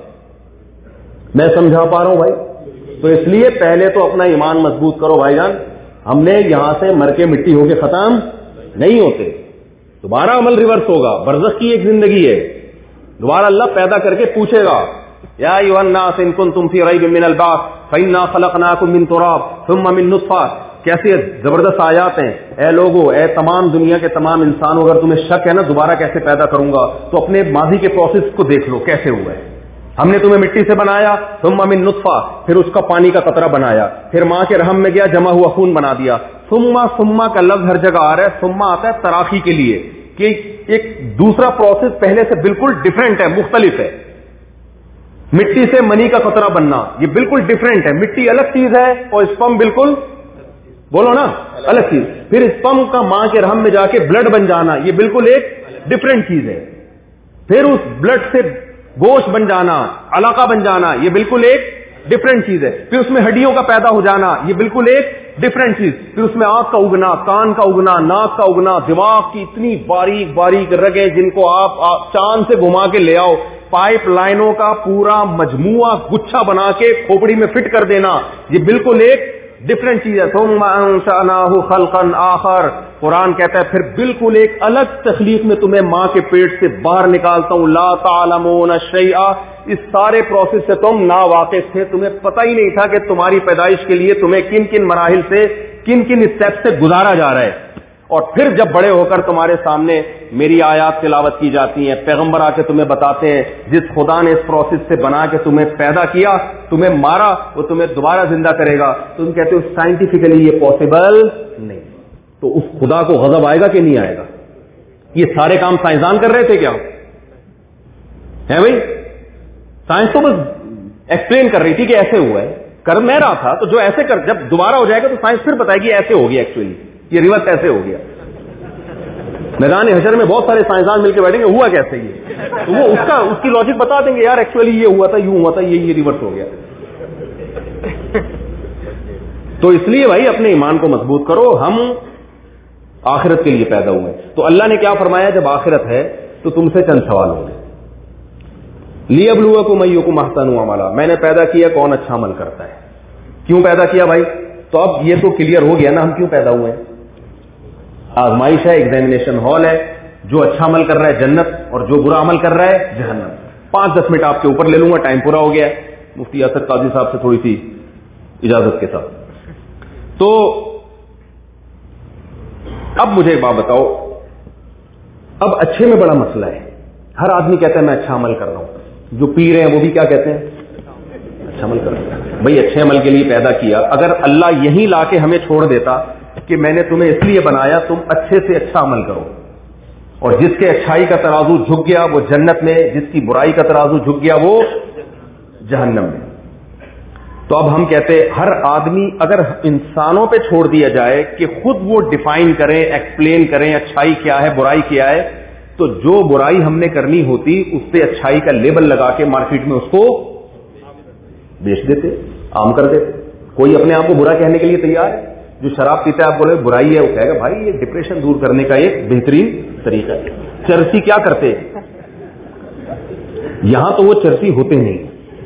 S3: میں سمجھا پا رہا ہوں بھائی؟ تو اس لیے پہلے تو اپنا ایمان مضبوط کرو بھائی جان. ہم نے یہاں سے مر کے مٹی ہو کے ختم نہیں ہوتے, دوبارہ عمل ریورس ہوگا. برزخ کی ایک زندگی ہے, دوبارہ اللہ پیدا کر کے پوچھے گا یا ایھا الناس ان کنتم فی ریب من البعث فإنا خلقناکم من تراب ثم من نطفہ. کیسے زبردست آیات ہیں. اے لوگو, اے تمام دنیا کے تمام انسانوں, اگر تمہیں شک ہے نا دوبارہ کیسے پیدا کروں گا تو اپنے ماضی کے پروسیس کو دیکھ لو کیسے ہوا ہے. ہم نے تمہیں مٹی سے بنایا, ثم من نطفہ, پھر اس کا پانی کا قطرہ بنایا, پھر ماں کے رحم میں گیا جمع ہوا خون بنا دیا. ثم ثم کا لفظ ہر جگہ آ رہا ہے, ثم آتا ہے تراخی کے لیے کہ ایک دوسرا پروسیس پہلے سے بالکل ڈفرینٹ ہے, مختلف ہے. مٹی سے منی کا قطرہ بننا یہ بالکل ڈفرینٹ ہے. مٹی الگ چیز ہے اور اسپم بالکل, بولو نا, الگ چیز. پھر اسپم کا ماں کے رحم میں جا کے بلڈ بن جانا یہ بالکل ایک ڈفرینٹ چیز ہے. پھر اس بلڈ سے گوشت بن جانا, علاقہ بن جانا یہ بالکل ایک ڈفرینٹ چیز ہے. پھر اس میں ہڈیوں کا پیدا ہو جانا یہ بالکل ایک ڈفرینٹ چیز. پھر اس میں آنکھ کا اگنا, کان کا اگنا, ناک کا اگنا, دماغ کی اتنی باریک باریک رگیں جن کو آپ چاند سے گھما کے لے آؤ, پائپ لائنوں کا پورا مجموعہ گچھا بنا کے کھوپڑی میں فٹ کر دینا یہ بالکل ایک ڈفرینٹ چیز ہے. ثم انشأناہ خلقا آخر, قرآن کہتا ہے پھر بالکل ایک الگ تخلیق میں تمہیں ماں کے پیٹ سے باہر نکالتا ہوں. لا تعلمون شیئا, اس سارے پروسیس سے تم نا واقف تھے, تمہیں پتہ ہی نہیں تھا کہ تمہاری پیدائش کے لیے تمہیں کن کن مراحل سے کن کن اسٹیپ سے گزارا جا رہا ہے. اور پھر جب بڑے ہو کر تمہارے سامنے میری آیات تلاوت کی جاتی ہیں, پیغمبر آ کے تمہیں بتاتے ہیں جس خدا نے اس پروسیس سے بنا کے تمہیں پیدا کیا, تمہیں مارا, وہ تمہیں دوبارہ زندہ کرے گا. تم کہتے ہو سائنٹیفکلی یہ پاسبل نہیں. تو اس خدا کو غضب آئے گا کہ نہیں آئے گا؟ یہ سارے کام سائنسدان کر رہے تھے کیا ہے بھائی؟ سائنس تو بس ایکسپلین کر رہی تھی کہ ایسے ہوا ہے, کر میں رہا تھا. تو جو ایسے کر جب دوبارہ ہو جائے گا تو سائنس پھر بتائے گی ایسے ہو گیا, ایکچولی یہ ریورس ایسے ہو گیا. میدان حشر میں بہت سارے سائنسدان مل کے بیٹھیں گے, ہوا کیسے یہ, تو وہ اس کا اس کی لاجک بتا دیں گے, یار ایکچولی یہ ہوا تھا, یوں ہوا تھا, یہ یہ ریورس ہو گیا. تو اس لیے بھائی اپنے ایمان کو مضبوط کرو. ہم آخرت کے لیے پیدا ہوئے. تو اللہ نے کیا فرمایا, جب آخرت ہے تو تم سے چند سوال ہوں گے. لیبلوکم ایکم احسن عملا, میں نے پیدا کیا کون اچھا عمل کرتا ہے. کیوں پیدا کیا بھائی؟ تو اب یہ تو کلیئر ہو گیا نا ہم کیوں پیدا ہوئے ہیں. آزمائش ہے, ایگزامینیشن ہال ہے. جو اچھا عمل کر رہا ہے جنت, اور جو برا عمل کر رہا ہے جہنم. پانچ دس منٹ آپ کے اوپر لے لوں گا, ٹائم پورا ہو گیا. مفتی یاسر قاضی صاحب سے تھوڑی سی اجازت کے ساتھ. تو اب مجھے ایک بات بتاؤ, اب اچھے میں بڑا مسئلہ ہے. ہر آدمی کہتا ہے میں اچھا عمل کر رہا ہوں. جو پی رہے ہیں وہ بھی کیا کہتے ہیں, اچھا عمل کر رہے ہیں. بھائی اچھے عمل کے لیے پیدا کیا, اگر اللہ یہی لا کے ہمیں چھوڑ دیتا کہ میں نے تمہیں اس لیے بنایا تم اچھے سے اچھا عمل کرو, اور جس کے اچھائی کا ترازو جھک گیا وہ جنت میں, جس کی برائی کا ترازو جھک گیا وہ جہنم میں. تو اب ہم کہتے ہر آدمی اگر انسانوں پہ چھوڑ دیا جائے کہ خود وہ ڈیفائن کریں, ایکسپلین کریں اچھائی کیا ہے برائی کیا ہے, تو جو برائی ہم نے کرنی ہوتی اس پہ اچھائی کا لیبل لگا کے مارکیٹ میں اس کو بیچ دیتے, عام کر دیتے. کوئی اپنے آپ کو برا کہنے کے لیے تیار ہے؟ جو شراب پیتا ہے آپ بولے برائی ہے, وہ کہے گا بھائی یہ ڈپریشن دور کرنے کا ایک بہترین طریقہ ہے. چرسی کیا کرتے, یہاں تو وہ چرسی ہوتے نہیں.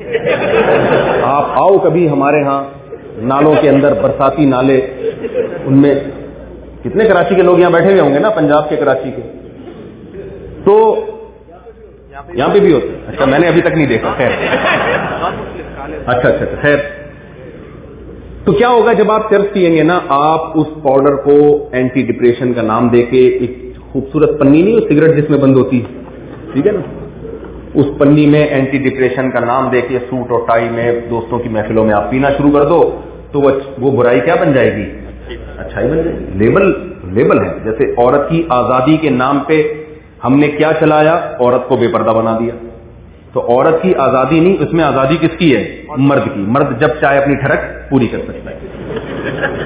S3: آپ آؤ کبھی ہمارے ہاں نالوں کے اندر, برساتی نالے, ان میں کتنے کراچی کے لوگ یہاں بیٹھے ہوئے ہوں گے نا, پنجاب کے کراچی کے, تو یہاں پہ بھی ہوتے ہیں. اچھا میں نے ابھی تک نہیں دیکھا, خیر اچھا اچھا خیر. تو کیا ہوگا جب آپ چرس پیئیں گے نا, آپ اس پاؤڈر کو اینٹی ڈپریشن کا نام دے کے, ایک خوبصورت پنی نہیں, سگریٹ جس میں بند ہوتی ہے, ٹھیک ہے نا, اس پنی میں اینٹی ڈپریشن کا نام دے کے سوٹ اور ٹائی میں دوستوں کی محفلوں میں آپ پینا شروع کر دو, تو وہ برائی کیا بن جائے گی, اچھائی بن جائے گی. لیبل لیبل ہے. جیسے عورت کی آزادی کے نام پہ ہم نے کیا چلایا, عورت کو بے پردہ بنا دیا. تو عورت کی آزادی نہیں, اس میں آزادی کس کی ہے, مرد کی. مرد جب چاہے اپنی ٹھڑک پوری کر سکتا ہے.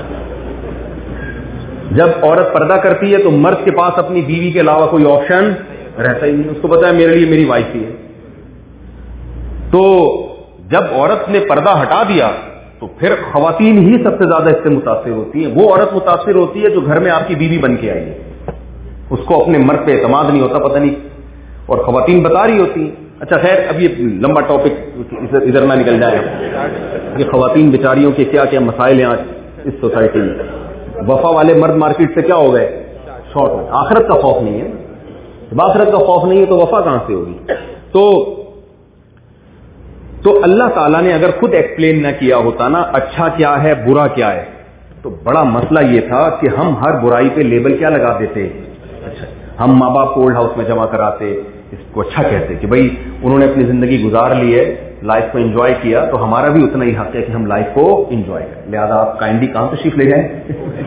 S3: جب عورت پردہ کرتی ہے تو مرد کے پاس اپنی بیوی کے علاوہ کوئی آپشن رہتا ہی نہیں, اس کو پتا ہے میرے لیے میری وائف ہی ہے. تو جب عورت نے پردہ ہٹا دیا تو پھر خواتین ہی سب سے زیادہ اس سے متاثر ہوتی ہیں. وہ عورت متاثر ہوتی ہے جو گھر میں آپ کی بیوی بن کے آئی ہے, اس کو اپنے مرد پہ اعتماد نہیں ہوتا, پتہ نہیں, اور خواتین بتا رہی ہوتی ہیں. اچھا خیر, اب یہ لمبا ٹاپک ادھر نہ نکل جائے. یہ خواتین بیچاریوں کے کیا کیا مسائل ہیں آج اس سوسائٹی میں. وفا والے مرد مارکیٹ سے کیا ہو گئے, شارٹ ہو. آخرت کا خوف نہیں ہے, جب آخرت کا خوف نہیں ہے تو وفا کہاں سے ہوگی. تو تو اللہ تعالیٰ نے اگر خود ایکسپلین نہ کیا ہوتا نا اچھا کیا ہے برا کیا ہے, تو بڑا مسئلہ یہ تھا کہ ہم ہر برائی پہ لیبل کیا لگا دیتے. اچھا ہم ماں باپ کو اولڈ ہاؤس میں جمع کراتے, اس کو اچھا کہتے کہ بھائی انہوں نے اپنی زندگی گزار لی ہے, لائف کو انجوائے کیا, تو ہمارا بھی اتنا ہی حق ہے کہ ہم لائف کو انجوائے کریں. لہذا آپ کائنڈلی کہاں تشریف لے جائیں,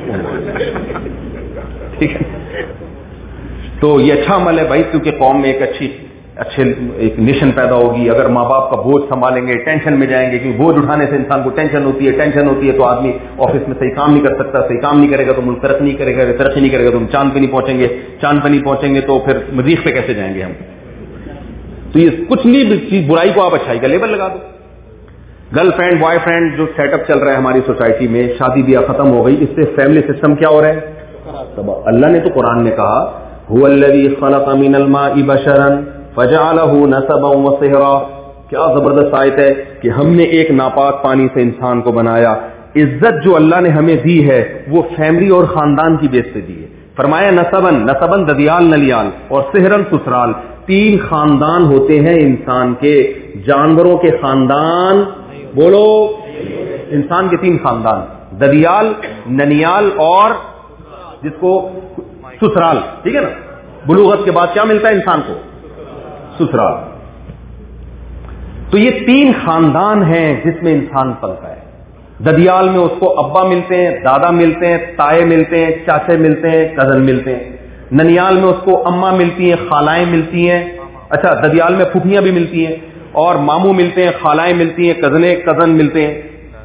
S3: ٹھیک ہے. تو یہ اچھا عمل ہے بھائی, کیونکہ قوم میں ایک اچھی اچھے ایک نیشن پیدا ہوگی. اگر ماں باپ کا بوجھ سنبھالیں گے, ٹینشن میں جائیں گے, کیونکہ بوجھ اٹھانے سے انسان کو ٹینشن ہوتی ہے, ٹینشن ہوتی ہے تو آدمی آفس میں صحیح کام نہیں کر سکتا, صحیح کام نہیں کرے گا تو ملک ترقی نہیں کرے گا, ترقی نہیں کرے گا تو ہم چاند پہ نہیں پہنچیں گے, چاند پہ نہیں پہنچیں گے تو پھر مریخ پہ کیسے جائیں گے ہم. تو یہ کچھ نہیں چیز برائی کو آپ اچھائی کا لیبل لگا دو. گرل فرینڈ بوائے فرینڈ جو سیٹ اپ چل رہا ہے ہماری سوسائٹی میں, شادی بیاہ ختم ہو گئی, اس سے فیملی سسٹم کیا ہو رہا ہے. اللہ نے تو قرآن میں کہا هو الذی خلق من الماء بشرا فجعلہ نسبا وصہرا. کیا زبردست آیت ہے کہ ہم نے ایک ناپاک پانی سے انسان کو بنایا. عزت جو اللہ نے ہمیں دی ہے وہ فیملی اور خاندان کی بیس پہ دی ہے. فرمایا نسبن, نسبن ددیال نلیال, اور سہرن سسرال. تین خاندان ہوتے ہیں انسان کے, جانوروں کے خاندان بولو, انسان کے تین خاندان, ددیال, ننیال اور جس کو سسرال, ٹھیک ہے نا. بلوغت کے بعد کیا ملتا ہے انسان کو, سسرال. تو یہ تین خاندان ہیں جس میں انسان پلتا ہے. ددیال میں اس کو ابا ملتے ہیں, دادا ملتے ہیں, تائے ملتے ہیں, چاچے ملتے ہیں, کزن ملتے ہیں. ننیال میں اس کو اماں ملتی ہیں, خالائیں ملتی ہیں. اچھا ددیال میں پھوپھیاں بھی ملتی ہیں, اور ماموں ملتے ہیں, خالائیں ملتی ہیں, کزنے کزن ملتے ہیں,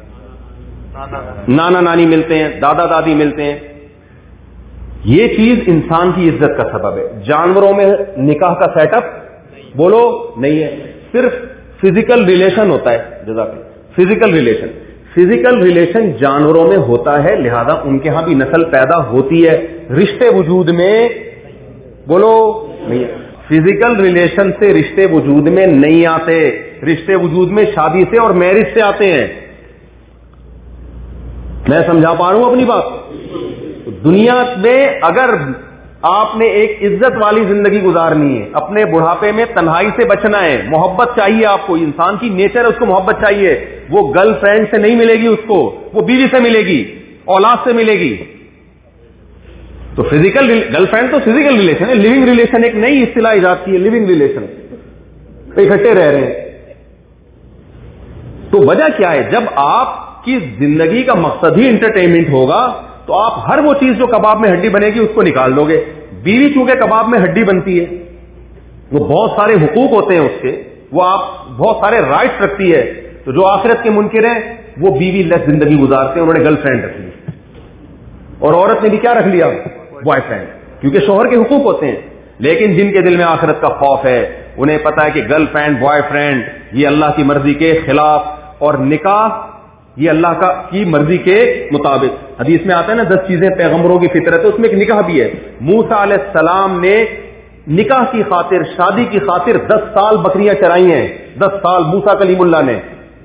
S3: نانا نانی ملتے ہیں, دادا دادی ملتے ہیں. یہ چیز انسان کی عزت کا سبب ہے. جانوروں میں نکاح کا سیٹ اپ بولو نہیں ہے, صرف فزیکل ریلیشن ہوتا ہے. جزاک اللہ. فزیکل ریلیشن فزیکل ریلیشن جانوروں میں ہوتا ہے, لہذا ان کے ہاں بھی نسل پیدا ہوتی ہے. رشتے وجود میں بولو نہیں ہے. فزیکل ریلیشن سے رشتے وجود میں نہیں آتے, رشتے وجود میں شادی سے اور میرج سے آتے ہیں. میں سمجھا پا رہا ہوں اپنی بات. دنیا میں اگر آپ نے ایک عزت والی زندگی گزارنی ہے, اپنے بڑھاپے میں تنہائی سے بچنا ہے, محبت چاہیے آپ کو, انسان کی نیچر ہے اس کو محبت چاہیے. وہ گرل فرینڈ سے نہیں ملے گی, اس کو وہ بیوی سے ملے گی, اولاد سے ملے گی. تو فزیکل گرل فرینڈ تو فزیکل ریلیشن ہے. لیونگ ریلیشن ایک نئی اصطلاح ایجاد کی ہے, لیونگ ریلیشن, اکٹھے رہ رہے ہیں. تو وجہ کیا ہے, جب آپ کی زندگی کا مقصد ہی انٹرٹینمنٹ ہوگا تو آپ ہر وہ چیز جو کباب میں ہڈی بنے گی اس کو نکال دو گے. بیوی چونکہ کباب میں ہڈی بنتی ہے, وہ بہت سارے حقوق ہوتے ہیں اس کے, وہ آپ بہت سارے رائٹس رکھتی ہے, تو جو آخرت کے منکر ہیں وہ بیوی لیس زندگی گزارتے ہیں, انہوں نے گرل فرینڈ رکھ لی, اور عورت نے بھی کیا رکھ لیا, بوائے فرینڈ, کیونکہ شوہر کے حقوق ہوتے ہیں. لیکن جن کے دل میں آخرت کا خوف ہے انہیں پتا ہے کہ گرل فرینڈ بوائے فرینڈ یہ اللہ کی مرضی کے خلاف, اور نکاح یہ اللہ کا کی مرضی کے مطابق. حدیث میں آتا ہے نا دس چیزیں پیغمبروں کی فطرت ہے, اس میں ایک نکاح بھی ہے. موسیٰ علیہ السلام نے نکاح کی خاطر, شادی کی خاطر دس سال بکریاں چرائی ہیں, دس سال موسیٰ کلیم اللہ نے.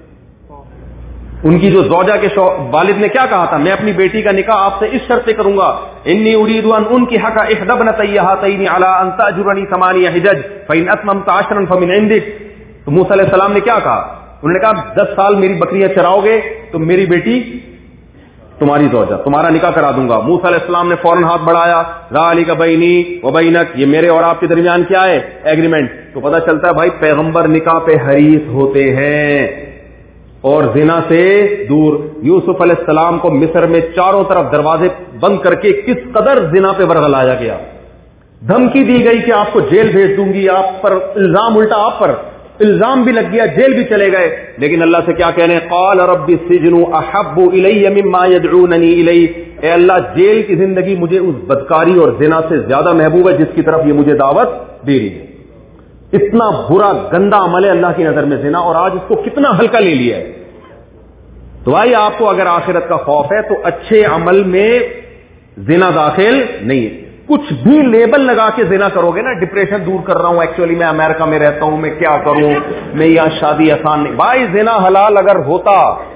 S3: ان کی جو زوجہ کے والد نے کیا کہا تھا, میں اپنی بیٹی کا نکاح آپ سے اس شرط سے کروں گا, انی اريد ان انكح احدى ابنتي هاتين على ان تاجرني ثمانية حجج فان اتممت عشرا فمن عندك. تو موسیٰ علیہ السلام نے کیا کہا, انہوں نے کہا دس سال میری بکریاں چراؤ گے تو میری بیٹی تمہاری زوجہ, تمہارا نکاح کرا دوں گا. موسیٰ علیہ السلام نے فوراً ہاتھ بڑھایا, ذالک بینی و بینک, یہ میرے اور آپ کے درمیان کیا ہے, ایگریمنٹ. تو پتہ چلتا ہے بھائی پیغمبر نکاح پہ حریص ہوتے ہیں اور زنا سے دور. یوسف علیہ السلام کو مصر میں چاروں طرف دروازے بند کر کے کس قدر زنا پہ ورغلایا گیا, دھمکی دی گئی کہ آپ کو جیل بھیج دوں گی, آپ پر الزام, الٹا آپ پر الزام بھی لگ گیا, جیل بھی چلے گئے. لیکن اللہ سے کیا کہنے, قال رب السجن احب الی مما يدعوننی الی, اے اللہ جیل کی زندگی مجھے اس بدکاری اور زنا سے زیادہ محبوب ہے جس کی طرف یہ مجھے دعوت دے رہی ہے. اتنا برا گندا عمل ہے اللہ کی نظر میں زنا, اور آج اس کو کتنا ہلکا لے لیا ہے. تو بھائی آپ کو اگر آخرت کا خوف ہے تو اچھے عمل میں زنا داخل نہیں ہے. کچھ بھی لیبل لگا کے زنا کرو گے نا, ڈپریشن دور کر رہا ہوں, ایکچولی میں امریکہ میں رہتا ہوں, میں کیا کروں, میں یہاں شادی آسان نہیں. بھائی زنا حلال اگر ہوتا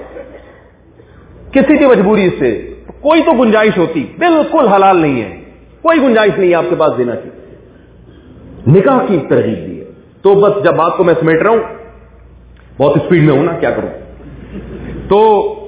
S3: کسی کی مجبوری سے کوئی تو گنجائش ہوتی, بالکل حلال نہیں ہے, کوئی گنجائش نہیں ہے آپ کے پاس زنا کی. نکاح کی ترغیب دی ہے. تو بس جب بات کو میں سمیٹ رہا ہوں, بہت اسپیڈ میں ہوں نا, کیا کروں. تو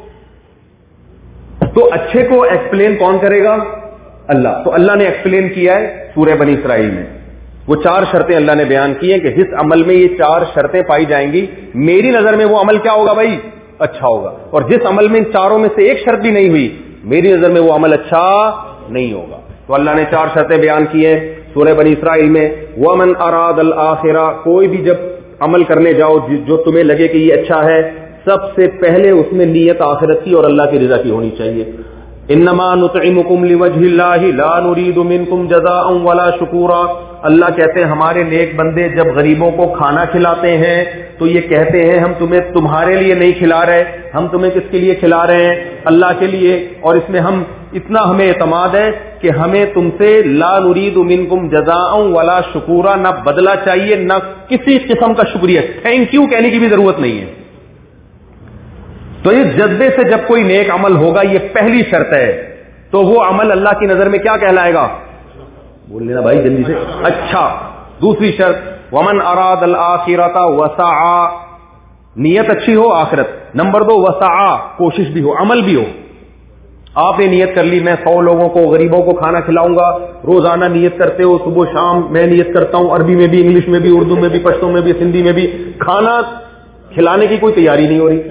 S3: تو اچھے کو ایکسپلین کون کرے گا, اللہ. تو اللہ نے ایکسپلین کیا ہے سورہ بنی اسرائیل میں. وہ چار شرطیں اللہ نے بیان کی ہیں کہ جس عمل میں یہ چار شرطیں پائی جائیں گی میری نظر میں وہ عمل کیا ہوگا بھائی, اچھا ہوگا. اور جس عمل میں ان چاروں میں سے ایک شرط بھی نہیں ہوئی میری نظر میں وہ عمل اچھا نہیں ہوگا. تو اللہ نے چار شرطیں بیان کی ہیں سورہ بنی اسرائیل میں. وَمَنْ أَرَادَ الْآخِرَةَ, کوئی بھی جب عمل کرنے جاؤ جو تمہیں لگے کہ یہ اچھا ہے, سب سے پہلے اس میں نیت آخرت کی اور اللہ کی رضا کی ہونی چاہیے. انما نطعمکم لوجہ اللہ لا نرید منکم جزاء ولا شکورا. اللہ کہتے ہیں ہمارے نیک بندے جب غریبوں کو کھانا کھلاتے ہیں تو یہ کہتے ہیں ہم تمہیں تمہارے لیے نہیں کھلا رہے, ہم تمہیں کس کے لیے کھلا رہے ہیں, اللہ کے لیے. اور اس میں ہم اتنا ہمیں اعتماد ہے کہ ہمیں تم سے لا نرید منکم جزاء ولا شکورا, نہ بدلہ چاہیے نہ کسی قسم کا شکریہ, تھینک یو کہنے کی بھی ضرورت نہیں ہے. تو اس جذبے سے جب کوئی نیک عمل ہوگا, یہ پہلی شرط ہے, تو وہ عمل اللہ کی نظر میں کیا کہلائے گا, بول لینا بھائی جلدی سے, اچھا. دوسری شرط ومن اراد الآخرۃ وسعى, نیت اچھی ہو آخرت. نمبر دو وسعى, کوشش بھی ہو, عمل بھی ہو. آپ نے نیت کر لی میں سو لوگوں کو غریبوں کو کھانا کھلاؤں گا, روزانہ نیت کرتے ہو, صبح شام میں نیت کرتا ہوں, عربی میں بھی, انگلش میں بھی, اردو میں بھی, پشتو میں بھی, سندھی میں بھی, کھانا کھلانے کی کوئی تیاری نہیں ہو رہی,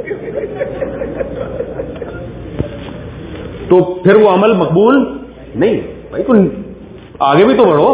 S3: تو پھر وہ عمل مقبول نہیں. بھائی تو آگے بھی تو بڑھو,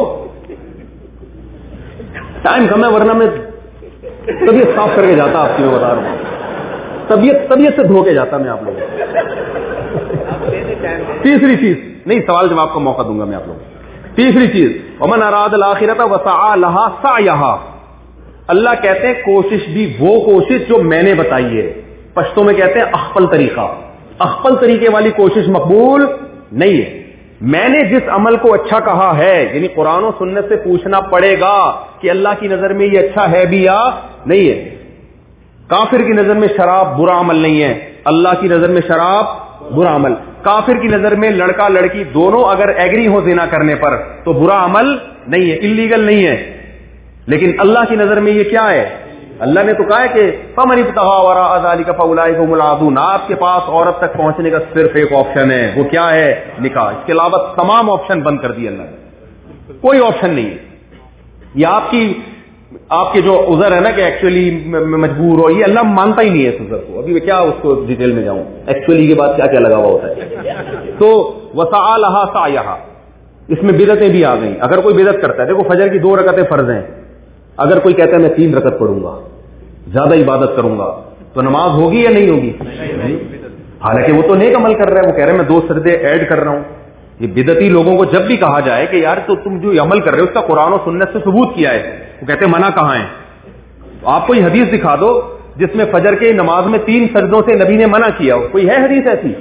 S3: ٹائم کم ہے, ورنہ میں طبیعت صاف کر کے جاتا, آپ کی میں بتا رہا ہوں, طبیعت طبیعت سے دھو کے جاتا میں آپ لوگوں کو. تیسری چیز, نہیں سوال جواب کا موقع دوں گا میں آپ لوگوں کو. تیسری چیز ومن اراد الآخرۃ وسعى لها سعيها, اللہ کہتے ہیں کوشش بھی وہ کوشش جو میں نے بتائی ہے, پشتوں میں کہتے ہیں اخپل طریقہ, اخپل طریقے والی کوشش مقبول نہیں ہے. میں نے جس عمل کو اچھا کہا ہے, یعنی قرآن و سنت سے پوچھنا پڑے گا کہ اللہ کی نظر میں یہ اچھا ہے بھی یا نہیں ہے. کافر کی نظر میں شراب برا عمل نہیں ہے, اللہ کی نظر میں شراب برا عمل. کافر کی نظر میں لڑکا لڑکی دونوں اگر ایگری ہو زنا کرنے پر تو برا عمل نہیں ہے, انلیگل نہیں ہے. لیکن اللہ کی نظر میں یہ کیا ہے, اللہ نے تو کہا ہے کہ فَمَنِ ابْتَغَىٰ وَرَاءَ ذَٰلِكَ فَأُولَٰئِكَ هُمُ الْعَادُونَ. آپ کے پاس عورت تک پہنچنے کا صرف ایک آپشن ہے, وہ کیا ہے, نکاح. اس کے علاوہ تمام آپشن بند کر دیے اللہ نے, کوئی آپشن نہیں ہے. یہ آپ کی آپ کے جو عذر ہے نا کہ ایکچولی مجبور ہو, یہ اللہ مانتا ہی نہیں ہے اس عذر کو. ابھی میں کیا اس کو ڈیٹیل میں جاؤں, ایکچولی کے بعد کیا کیا لگا ہوا ہوتا ہے. تو وسعى لها سعيها, اس میں بدعتیں بھی آ گئیں. اگر کوئی بدعت کرتا ہے, دیکھو فجر کی دو رکعتیں فرض ہیں, اگر کوئی کہتا ہے میں تین رکعت پڑھوں گا, زیادہ عبادت کروں گا, تو نماز ہوگی یا نہیں ہوگی؟ حالانکہ وہ تو نیک عمل کر رہا ہے, وہ کہہ رہے ہیں میں دو سجدے ایڈ کر رہا ہوں. یہ بدعتی لوگوں کو جب بھی کہا جائے کہ یار تو تم جو عمل کر رہے ہو اس کا قرآن و سنت سے ثبوت کیا ہے, وہ کہتے ہیں منع کہاں ہے. آپ کوئی حدیث دکھا دو جس میں فجر کے نماز میں تین سجدوں سے نبی نے منع کیا ہو, کوئی ہے حدیث ایسی؟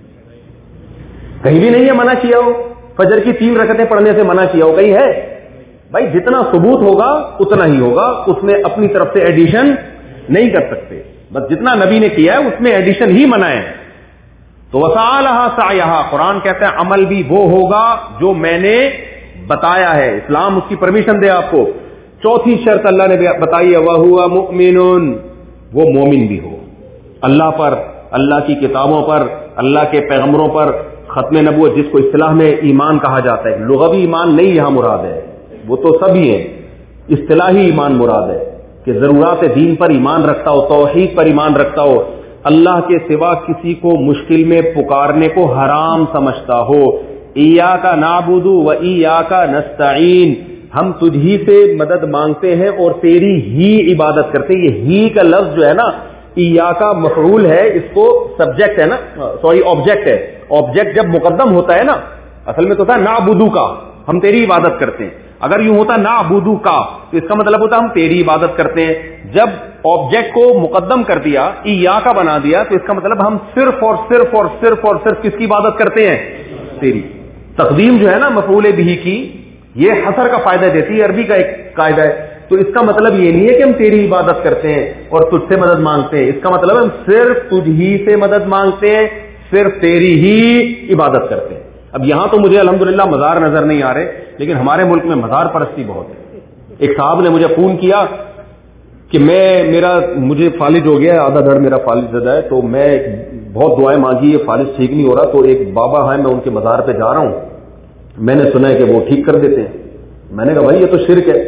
S3: کہیں بھی نہیں ہے منع کیا ہو. فجر کی تین رکعتیں پڑھنے سے منع کیا ہو کہیں ہے؟ بھائی جتنا ثبوت ہوگا اتنا ہی ہوگا, اس میں اپنی طرف سے ایڈیشن نہیں کر سکتے. بس جتنا نبی نے کیا ہے اس میں ایڈیشن ہی منع ہے. تو وسعى لها سعيها, قرآن کہتا ہے عمل بھی وہ ہوگا جو میں نے بتایا ہے. اسلام اس کی پرمیشن دے آپ کو. چوتھی شرط اللہ نے بتائی ہے وَهُوَ مُؤْمِنٌ, وہ مومن بھی ہو اللہ پر, اللہ کی کتابوں پر, اللہ کے پیغمبروں پر, ختم نبوت جس کو اصطلاح میں ایمان کہا جاتا ہے. لغوی ایمان نہیں یہاں مراد ہے, وہ تو سبھی ہیں. اصطلاحی ایمان مراد ہے کہ ضرورات دین پر ایمان رکھتا ہو, توحید پر ایمان رکھتا ہو, اللہ کے سوا کسی کو مشکل میں پکارنے کو حرام سمجھتا ہو. ایاک نعبد و ایاک نستعین, ہم تجھ ہی سے مدد مانگتے ہیں اور تیری ہی عبادت کرتے ہیں. یہ ہی کا لفظ جو ہے نا, ایاک مفعول ہے, اس کو سبجیکٹ ہے نا, سوری آبجیکٹ ہے. آبجیکٹ جب مقدم ہوتا ہے نا, اصل میں تو تھا نعبدو کا, ہم تیری عبادت کرتے ہیں. اگر یوں ہوتا نعبدو کا تو اس کا مطلب ہوتا ہم تیری عبادت کرتے ہیں. جب آبجیکٹ کو مقدم کر دیا, ایاک بنا دیا, تو اس کا مطلب ہم صرف اور صرف اور صرف اور صرف کس کی عبادت کرتے ہیں؟ تیری. تقدیم جو ہے نا مفعول بھی کی, یہ حصر کا فائدہ دیتی ہے, عربی کا ایک قاعدہ ہے. تو اس کا مطلب یہ نہیں ہے کہ ہم تیری عبادت کرتے ہیں اور تجھ سے مدد مانگتے ہیں. اس کا مطلب ہم صرف تجھ ہی سے مدد مانگتے ہیں, صرف تیری ہی عبادت کرتے ہیں. اب یہاں تو مجھے الحمدللہ مزار نظر نہیں آ رہے, لیکن ہمارے ملک میں مزار پرستی بہت ہے. ایک صاحب نے مجھے فون کیا کہ میں میرا مجھے فالج ہو گیا ہے, آدھا دھڑ میرا فالج زدہ ہے, تو میں بہت دعائیں مانگی, یہ فالج ٹھیک نہیں ہو رہا, تو ایک بابا ہے میں ان کے مزار پہ جا رہا ہوں, میں نے سنا ہے کہ وہ ٹھیک کر دیتے ہیں. میں نے کہا بھائی یہ تو شرک ہے.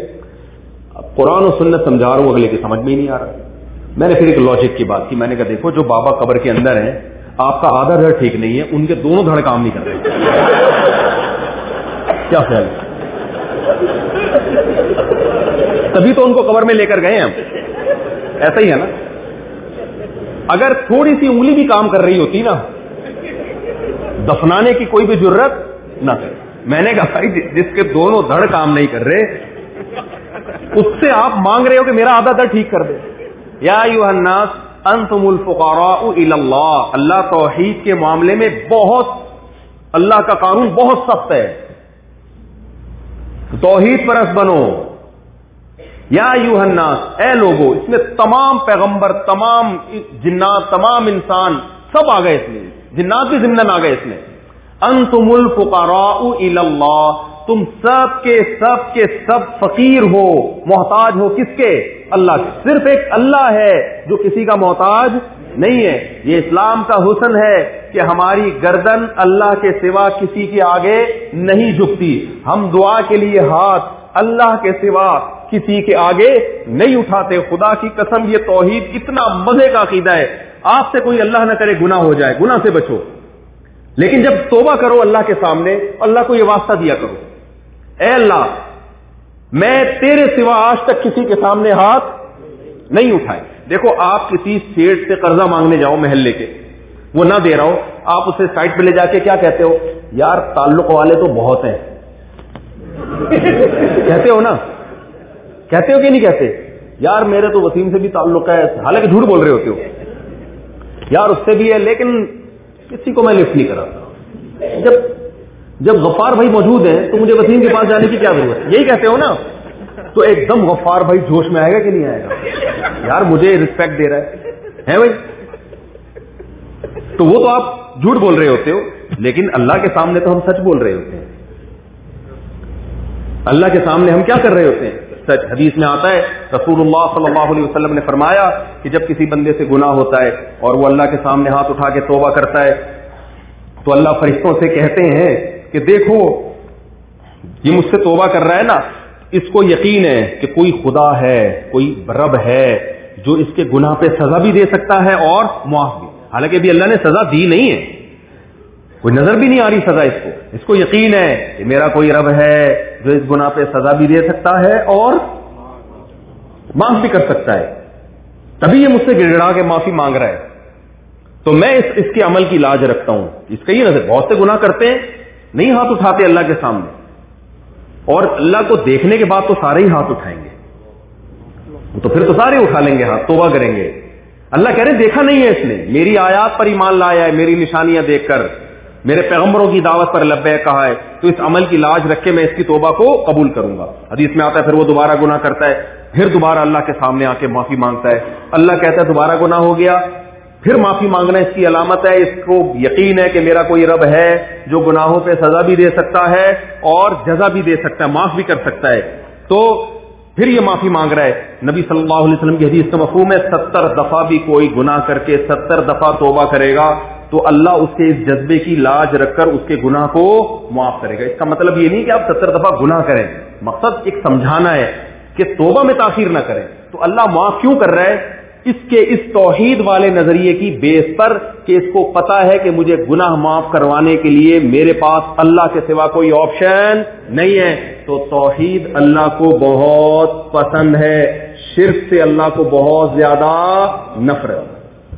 S3: قرآن و سنت سمجھا رہا ہوں, اگلے کی سمجھ میں ہی نہیں آ رہا. میں نے پھر ایک لاجک کی بات کی, میں نے کہا دیکھو جو بابا قبر کے اندر ہیں, آپ کا آدھا دھڑ ٹھیک نہیں ہے, ان کے دونوں دھڑ کام نہیں کر رہے. کیا خیال ہے؟ تبھی تو ان کو قبر میں لے کر گئے ہم. ایسا ہی ہے نا, اگر تھوڑی سی انگلی بھی کام کر رہی ہوتی نا, دفنانے کی کوئی بھی ضرورت نہ کرے. میں نے کہا بھائی جس کے دونوں دھڑ کام نہیں کر رہے, اس سے آپ مانگ رہے ہو کہ میرا آدھا دھڑ ٹھیک کر دے. یا ایھا الناس انتم الفقراء الی اللہ, اللہ توحید کے معاملے میں بہت, اللہ کا قانون بہت سخت ہے, توحید پرست بنو. یا ایھا الناس, اے لوگو, اس میں تمام پیغمبر, تمام جنات, تمام انسان سب آ گئے اس میں, جنات بھی ضمن آ گئے اس میں. انتم الفقراء الی اللہ, تم سب کے سب کے سب فقیر ہو, محتاج ہو کس کے؟ اللہ کے. صرف ایک اللہ ہے جو کسی کا محتاج نہیں ہے. یہ اسلام کا حسن ہے کہ ہماری گردن اللہ کے سوا کسی کے آگے نہیں جھکتی. ہم دعا کے لیے ہاتھ اللہ کے سوا کسی کے آگے نہیں اٹھاتے. خدا کی قسم یہ توحید اتنا مزے کا عقیدہ ہے. آپ سے کوئی اللہ نہ کرے گناہ ہو جائے, گناہ سے بچو, لیکن جب توبہ کرو اللہ کے سامنے, اللہ کو یہ واسطہ دیا کرو, اے اللہ میں تیرے سوا آج تک کسی کے سامنے ہاتھ نہیں اٹھائے. دیکھو آپ کسی سیٹ سے قرضہ مانگنے جاؤ محلے کے, وہ نہ دے رہا ہو, آپ اسے سائٹ پہ لے جا کے کیا کہتے ہو؟ یار تعلق والے تو بہت ہیں. کہتے ہو نا, کہتے ہو کہ نہیں کہتے؟ یار میرے تو وسیم سے بھی تعلق ہے, حالانکہ جھوٹ بول رہے ہوتے ہو. یار اس سے بھی ہے, لیکن کسی کو میں لفٹ نہیں کراتا. جب جب غفار بھائی موجود ہیں تو مجھے وسیم کے پاس جانے کی کیا ضرورت ہے؟ یہی کہتے ہو نا. تو ایک دم غفار بھائی جوش میں آئے گا کہ نہیں آئے گا؟ یار مجھے رسپیکٹ دے رہا ہے ہے بھائی. تو وہ تو آپ جھوٹ بول رہے ہوتے ہو, لیکن اللہ کے سامنے تو ہم سچ بول رہے ہوتے ہیں. اللہ کے سامنے ہم کیا کر رہے ہوتے ہیں؟ سچ. حدیث میں آتا ہے رسول اللہ صلی اللہ علیہ وسلم نے فرمایا کہ جب کسی بندے سے گناہ ہوتا ہے اور وہ اللہ کے سامنے ہاتھ اٹھا کے توبہ کرتا ہے, تو اللہ فرشتوں سے کہتے ہیں کہ دیکھو یہ مجھ سے توبہ کر رہا ہے نا, اس کو یقین ہے کہ کوئی خدا ہے, کوئی رب ہے جو اس کے گناہ پہ سزا بھی دے سکتا ہے اور معاف بھی. حالانکہ ابھی اللہ نے سزا دی نہیں ہے, کوئی نظر بھی نہیں آ رہی سزا اس کو. اس کو یقین ہے کہ میرا کوئی رب ہے جو اس گناہ پہ سزا بھی دے سکتا ہے اور معاف بھی کر سکتا ہے, تبھی یہ مجھ سے گڑ گڑا کے معافی مانگ رہا ہے. تو میں اس اس کے عمل کی لاج رکھتا ہوں. اس کا یہ نظر, بہت سے گناہ کرتے ہیں نہیں ہاتھ اٹھاتے اللہ کے سامنے, اور اللہ کو دیکھنے کے بعد تو سارے ہی ہاتھ اٹھائیں گے, تو پھر تو سارے اٹھا لیں گے ہاتھ, توبہ کریں گے. اللہ کہہ رہے دیکھا نہیں ہے اس نے, میری آیات پر ایمان لایا ہے, میری نشانیاں دیکھ کر, میرے پیغمبروں کی دعوت پر لبیک کہا ہے, تو اس عمل کی لاج رکھ کے میں اس کی توبہ کو قبول کروں گا. حدیث میں آتا ہے پھر وہ دوبارہ گناہ کرتا ہے, پھر دوبارہ اللہ کے سامنے آ کے معافی مانگتا ہے. اللہ کہتا ہے دوبارہ گناہ ہو گیا, پھر معافی مانگنا اس کی علامت ہے. اس کو یقین ہے کہ میرا کوئی رب ہے جو گناہوں پہ سزا بھی دے سکتا ہے اور جزا بھی دے سکتا ہے, معاف بھی کر سکتا ہے. تو پھر یہ معافی مانگ رہا ہے. نبی صلی اللہ علیہ وسلم کی حدیث کا مفہوم ہے ستر دفعہ بھی کوئی گناہ کر کے ستر دفعہ توبہ کرے گا تو اللہ اس کے اس جذبے کی لاج رکھ کر اس کے گناہ کو معاف کرے گا. اس کا مطلب یہ نہیں کہ آپ ستر دفعہ گناہ کریں, مقصد ایک سمجھانا ہے کہ توبہ میں تاخیر نہ کریں. تو اللہ معاف کیوں کر رہا ہے؟ اس کے اس توحید والے نظریے کی بیس پر کہ اس کو پتا ہے کہ مجھے گناہ معاف کروانے کے لیے میرے پاس اللہ کے سوا کوئی آپشن نہیں ہے. تو توحید اللہ کو بہت پسند ہے, شرک سے اللہ کو بہت زیادہ نفرت.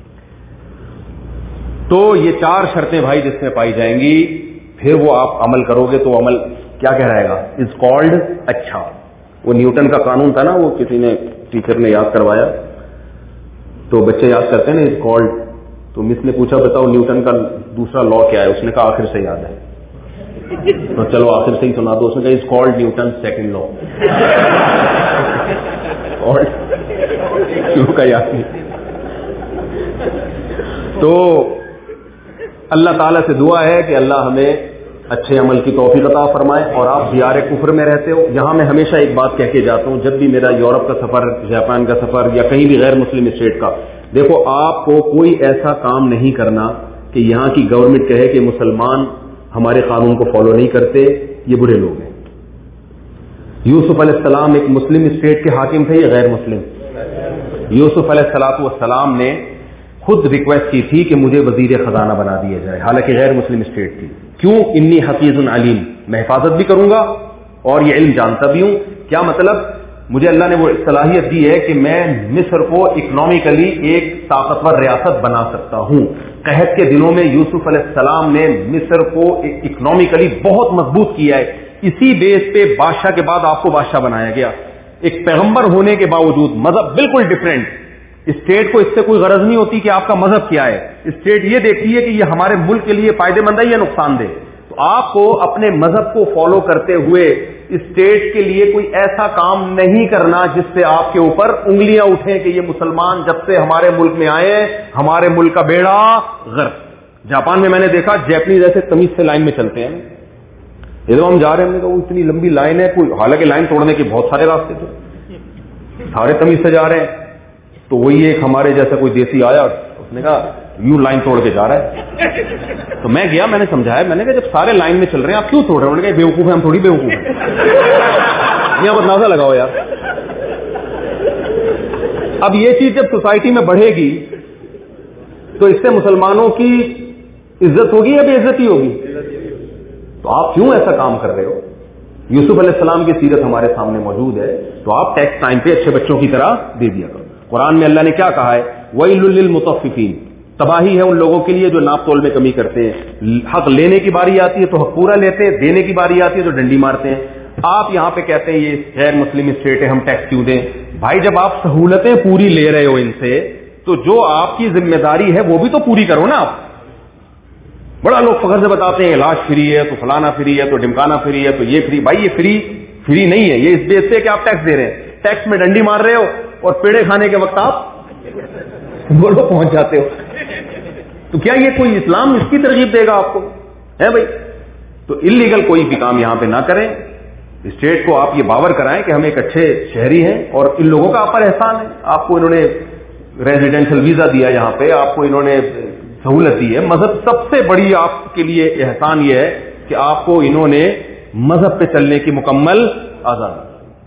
S3: تو یہ چار شرطیں بھائی جس میں پائی جائیں گی, پھر وہ آپ عمل کرو گے تو عمل کیا کہہ رہے گا, از کالڈ اچھا. وہ نیوٹن کا قانون تھا نا, وہ کسی نے ٹیچر نے یاد کروایا, تو بچے یاد کرتے ہیں نا از کالڈ. تو مس نے پوچھا بتاؤ نیوٹن کا دوسرا لا کیا ہے, اس نے کہا آخر سے یاد ہے. تو چلو آخر سے ہی سنا دو. اس نے کہا is called Newton second law. شروع کا یاد نہیں. تو اللہ تعالیٰ سے دعا ہے کہ اللہ ہمیں اچھے عمل کی توفیق عطا فرمائے. اور آپ دیار کفر میں رہتے ہو, یہاں میں ہمیشہ ایک بات کہہ کے جاتا ہوں جب بھی میرا یورپ کا سفر, جاپان کا سفر یا کہیں بھی غیر مسلم اسٹیٹ کا, دیکھو آپ کو کوئی ایسا کام نہیں کرنا کہ یہاں کی گورنمنٹ کہے کہ مسلمان ہمارے قانون کو فالو نہیں کرتے, یہ برے لوگ ہیں. یوسف علیہ السلام ایک مسلم اسٹیٹ کے حاکم تھے یا غیر مسلم؟ یوسف علیہ السلام والسلام نے خود ریکویسٹ کی تھی کہ مجھے وزیر خزانہ بنا دیا جائے, حالانکہ غیر مسلم اسٹیٹ تھی. کیوں؟ انی حفیظ علیم, میں حفاظت بھی کروں گا اور یہ علم جانتا بھی ہوں. کیا مطلب؟ مجھے اللہ نے وہ صلاحیت دی ہے کہ میں مصر کو اکنامکلی ایک طاقتور ریاست بنا سکتا ہوں. قحط کے دنوں میں یوسف علیہ السلام نے مصر کو اکنامکلی بہت مضبوط کیا ہے. اسی بیس پہ بادشاہ کے بعد آپ کو بادشاہ بنایا گیا. ایک پیغمبر ہونے کے باوجود مذہب بالکل ڈفرینٹ. اسٹیٹ کو اس سے کوئی غرض نہیں ہوتی کہ آپ کا مذہب کیا ہے. اسٹیٹ یہ دیکھتی ہے کہ یہ ہمارے ملک کے لیے فائدے مند ہے یا نقصان دہ. تو آپ کو اپنے مذہب کو فالو کرتے ہوئے اسٹیٹ کے لیے کوئی ایسا کام نہیں کرنا جس سے آپ کے اوپر انگلیاں اٹھیں کہ یہ مسلمان جب سے ہمارے ملک میں آئے ہمارے ملک کا بیڑا غرق. جاپان میں میں نے دیکھا جیپنیز ایسے تمیز سے لائن میں چلتے ہیں. جب ہم جا رہے ہیں ہم نے کہا وہ اتنی لمبی لائن ہے, کوئی حالانکہ لائن توڑنے کے بہت سارے راستے تھے, سارے تمیز سے جا رہے ہیں. تو وہی ایک ہمارے جیسا کوئی دیسی آیا, اس نے کہا یوں لائن توڑ کے جا رہا ہے. تو میں گیا, میں نے سمجھایا, میں نے کہا جب سارے لائن میں چل رہے ہیں آپ کیوں توڑ رہے ہیں؟ انہوں نے کہا بیوقوف ہیں ہم, تھوڑی بیوقوف ہیں. یہاں پر اندازہ لگاؤ یار. اب یہ چیز جب سوسائٹی میں بڑھے گی تو اس سے مسلمانوں کی عزت ہوگی یا بے عزتی ہوگی؟ تو آپ کیوں ایسا کام کر رہے ہو؟ یوسف علیہ السلام کی سیرت ہمارے سامنے موجود ہے, تو آپ ٹیکس ٹائم پہ اچھے بچوں کی طرح دے دیا کرو. قرآن میں اللہ نے کیا کہا ہے؟ وَيْلٌ لِّلْمُطَفِّفِينَ, تباہی ہے ان لوگوں کے لیے جو ناپ تول میں کمی کرتے ہیں. حق لینے کی باری آتی ہے تو حق پورا لیتے ہیں, دینے کی باری آتی ہے تو ڈنڈی مارتے ہیں. آپ یہاں پہ کہتے ہیں یہ غیر مسلم اسٹیٹ ہے ہم ٹیکس کیوں دیں؟ بھائی جب آپ سہولتیں پوری لے رہے ہو ان سے تو جو آپ کی ذمہ داری ہے وہ بھی تو پوری کرو نا. آپ بڑا لوگ فخر سے بتاتے ہیں علاج فری ہے تو فلانا فری ہے تو ڈمکانا فری ہے تو یہ فری. بھائی یہ فری فری نہیں ہے, یہ اس بیس سے کہ آپ ٹیکس دے رہے ہیں. ٹیکس میں ڈنڈی مار رہے ہو اور پیڑے کھانے کے وقت آپ بولو پہنچ جاتے ہو. تو کیا یہ کوئی اسلام اس کی ترغیب دے گا آپ کو؟ ہے بھائی. تو انلیگل کوئی بھی کام یہاں پہ نہ کریں. اسٹیٹ کو آپ یہ باور کرائیں کہ ہم ایک اچھے شہری ہیں اور ان لوگوں کا آپ پر احسان ہے. آپ کو انہوں نے ریزیڈینشل ویزا دیا, یہاں پہ آپ کو انہوں نے سہولت دی ہے. مذہب سب سے بڑی آپ کے لیے احسان یہ ہے کہ آپ کو انہوں نے مذہب پہ چلنے کی مکمل آزادی.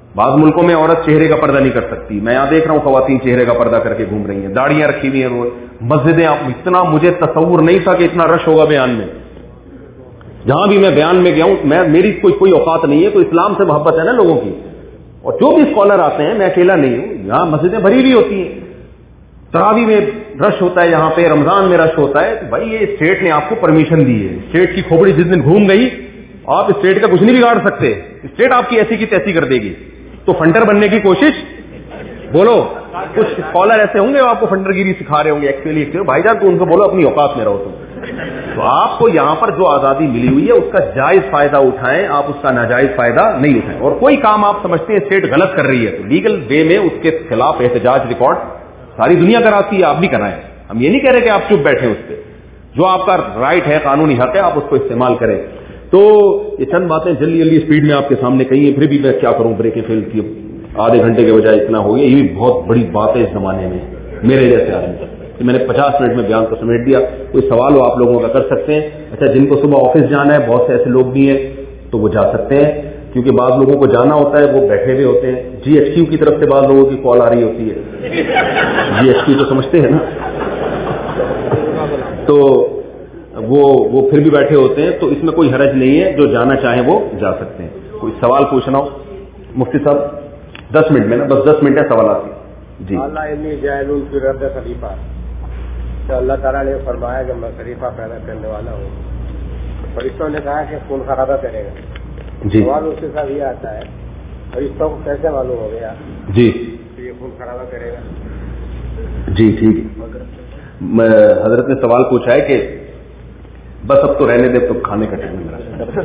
S3: بعض ملکوں میں عورت چہرے کا پردہ نہیں کر سکتی. میں یہاں دیکھ رہا ہوں خواتین چہرے کا پردہ کر کے گھوم رہی ہیں, داڑیاں رکھی ہوئی ہیں. وہ مسجدیں, اتنا مجھے تصور نہیں تھا کہ اتنا رش ہوگا بیان میں. جہاں بھی میں بیان میں گیا ہوں, میں میری کوئی کوئی اوقات نہیں ہے, تو اسلام سے محبت ہے نا لوگوں کی. اور جو بھی اسکالر آتے ہیں, میں اکیلا نہیں ہوں, یہاں مسجدیں بھری ہوئی ہوتی ہیں, تراویح میں رش ہوتا ہے, یہاں پہ رمضان میں رش ہوتا ہے. بھائی یہ اسٹیٹ نے آپ کو پرمیشن دی ہے, اسٹیٹ کی کھوپڑی جس دن گھوم گئی آپ اسٹیٹ کا کچھ نہیں بگاڑ سکتے, اسٹیٹ آپ کی ایسی کی تیسی کر دے گی. تو فنڈر بننے کی کوشش, بولو کچھ اسکالر ایسے ہوں گے آپ کو فنڈر گیری سکھا رہے ہوں گے ایکچولی بھائی جان, تو ان کو بولو اپنی اوقات میں رہو تم. تو آپ کو یہاں پر جو آزادی ملی ہوئی ہے اس کا جائز فائدہ اٹھائیں, آپ اس کا ناجائز فائدہ نہیں اٹھائیں. اور کوئی کام آپ سمجھتے ہیں اسٹیٹ غلط کر رہی ہے تو لیگل وے میں اس کے خلاف احتجاج ریکارڈ ساری دنیا کراتی ہے, آپ بھی کرائیں. ہم یہ نہیں کہہ رہے کہ آپ چپ بیٹھیں, اس پہ جو آپ کا رائٹ ہے, قانونی حق ہے, آپ اس کو استعمال کریں. تو یہ چند باتیں جلدی جلدی اسپیڈ میں آپ کے سامنے کہی ہیں, پھر بھی میں کیا کروں, بریک فیل کی آدھے گھنٹے کے بجائے اتنا ہو گیا. یہ بھی بہت بڑی بات ہے اس زمانے میں میرے جیسے آدمی کہ میں نے پچاس منٹ میں بیان کو سمیٹ دیا. کوئی سوال ہو آپ لوگوں کا کر سکتے ہیں. اچھا, جن کو صبح آفس جانا ہے, بہت سے ایسے لوگ بھی ہیں تو وہ جا سکتے ہیں, کیونکہ بعض لوگوں کو جانا ہوتا ہے وہ بیٹھے ہوئے ہوتے ہیں. جی ایچ کیو کی طرف سے بعض لوگوں کی کال آ رہی ہوتی ہے, جی ایچ کیو تو سمجھتے ہیں نا, تو وہ وہ پھر بھی بیٹھے ہوتے ہیں. تو اس میں کوئی حرج نہیں ہے, جو جانا چاہیں وہ جا سکتے ہیں. کوئی سوال پوچھنا ہو مفتی صاحب, دس منٹ میں نا, بس دس منٹ ہے سوالات کی. جی, خلیفہ,
S4: تو اللہ تعالیٰ نے فرمایا کہ میں خلیفہ پیدا کرنے والا ہوں. فرشتوں نے کہا کہ خون خرابہ کرے گا.
S3: جی,
S4: سوال اس کے ساتھ یہ آتا ہے, فرشتوں کو کیسے معلوم ہو گیا
S3: جی
S4: کہ یہ خون خرابہ کرے گا؟
S3: جی ٹھیک ہے. حضرت نے سوال پوچھا ہے کہ بس اب تو رہنے دے, تو کھانے کا ٹائم میرا.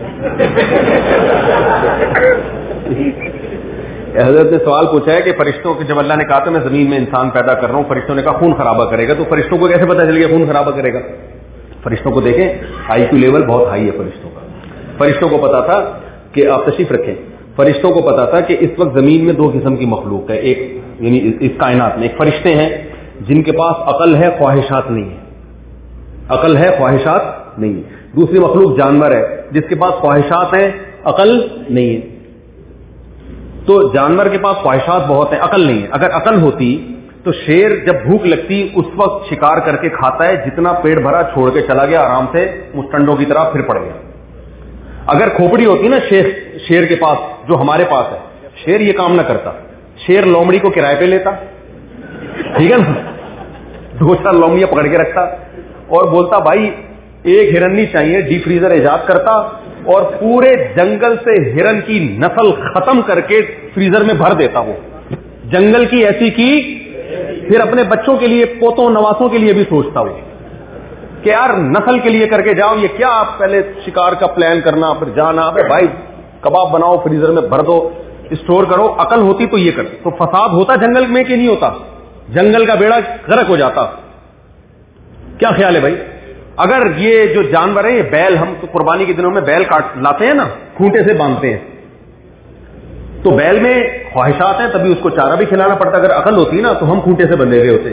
S3: حضرت نے سوال پوچھا ہے کہ فرشتوں کے, جب اللہ نے کہا تھا میں زمین میں انسان پیدا کر رہا ہوں, فرشتوں نے کہا خون خرابہ کرے گا, تو فرشتوں کو کیسے پتا چل گیا خون خرابہ کرے گا؟ فرشتوں کو دیکھیں, آئی کیو لیول بہت ہائی ہے فرشتوں کا. فرشتوں کو پتا تھا کہ آپ تشریف رکھیں, فرشتوں کو پتا تھا کہ اس وقت زمین میں دو قسم کی مخلوق ہے. ایک یعنی اس کائنات میں ایک فرشتے ہیں جن کے پاس عقل ہے, خواہشات نہیں ہے. عقل ہے, خواہشات نہیں ہے. دوسری مخلوق جانور ہے جس کے پاس خواہشات ہیں, عقل نہیں ہے. تو جانور کے پاس خواہشات بہت ہیں, عقل نہیں ہے. اگر عقل ہوتی تو شیر جب بھوک لگتی اس وقت شکار کر کے کھاتا ہے, جتنا پیٹ بھرا چھوڑ کے چلا گیا آرام سے مستنڈوں کی طرح پھر پڑ گیا. اگر کھوپڑی ہوتی نا شیر شیر کے پاس جو ہمارے پاس ہے, شیر یہ کام نہ کرتا. شیر لومڑی کو کرائے پہ لیتا, ٹھیک ہے نا, دو چار لومڑیاں پکڑ کے رکھتا اور بولتا بھائی ایک ہرنی چاہیے, ڈی فریزر ایجاد کرتا اور پورے جنگل سے ہرن کی نسل ختم کر کے فریزر میں بھر دیتا. وہ جنگل کی ایسی کی, پھر اپنے بچوں کے لیے, پوتوں نواسوں کے لیے بھی سوچتا وہ کہ یار نسل کے لیے کر کے جاؤ, یہ کیا آپ پہلے شکار کا پلان کرنا پھر جانا, بھائی کباب بناؤ فریزر میں بھر دو اسٹور کرو. عقل ہوتی تو یہ کر, تو فساد ہوتا جنگل میں کہ نہیں ہوتا؟ جنگل کا بیڑا غرق ہو جاتا. کیا خیال ہے بھائی؟ اگر یہ جو جانور ہیں, یہ بیل, ہم تو قربانی کے دنوں میں بیل کاٹ لاتے ہیں نا, کھونٹے سے باندھتے ہیں, تو بیل میں خواہشات ہیں تبھی اس کو چارہ بھی کھلانا پڑتا. اگر عقل ہوتی نا تو ہم کھونٹے سے بندھے ہوئے ہوتے.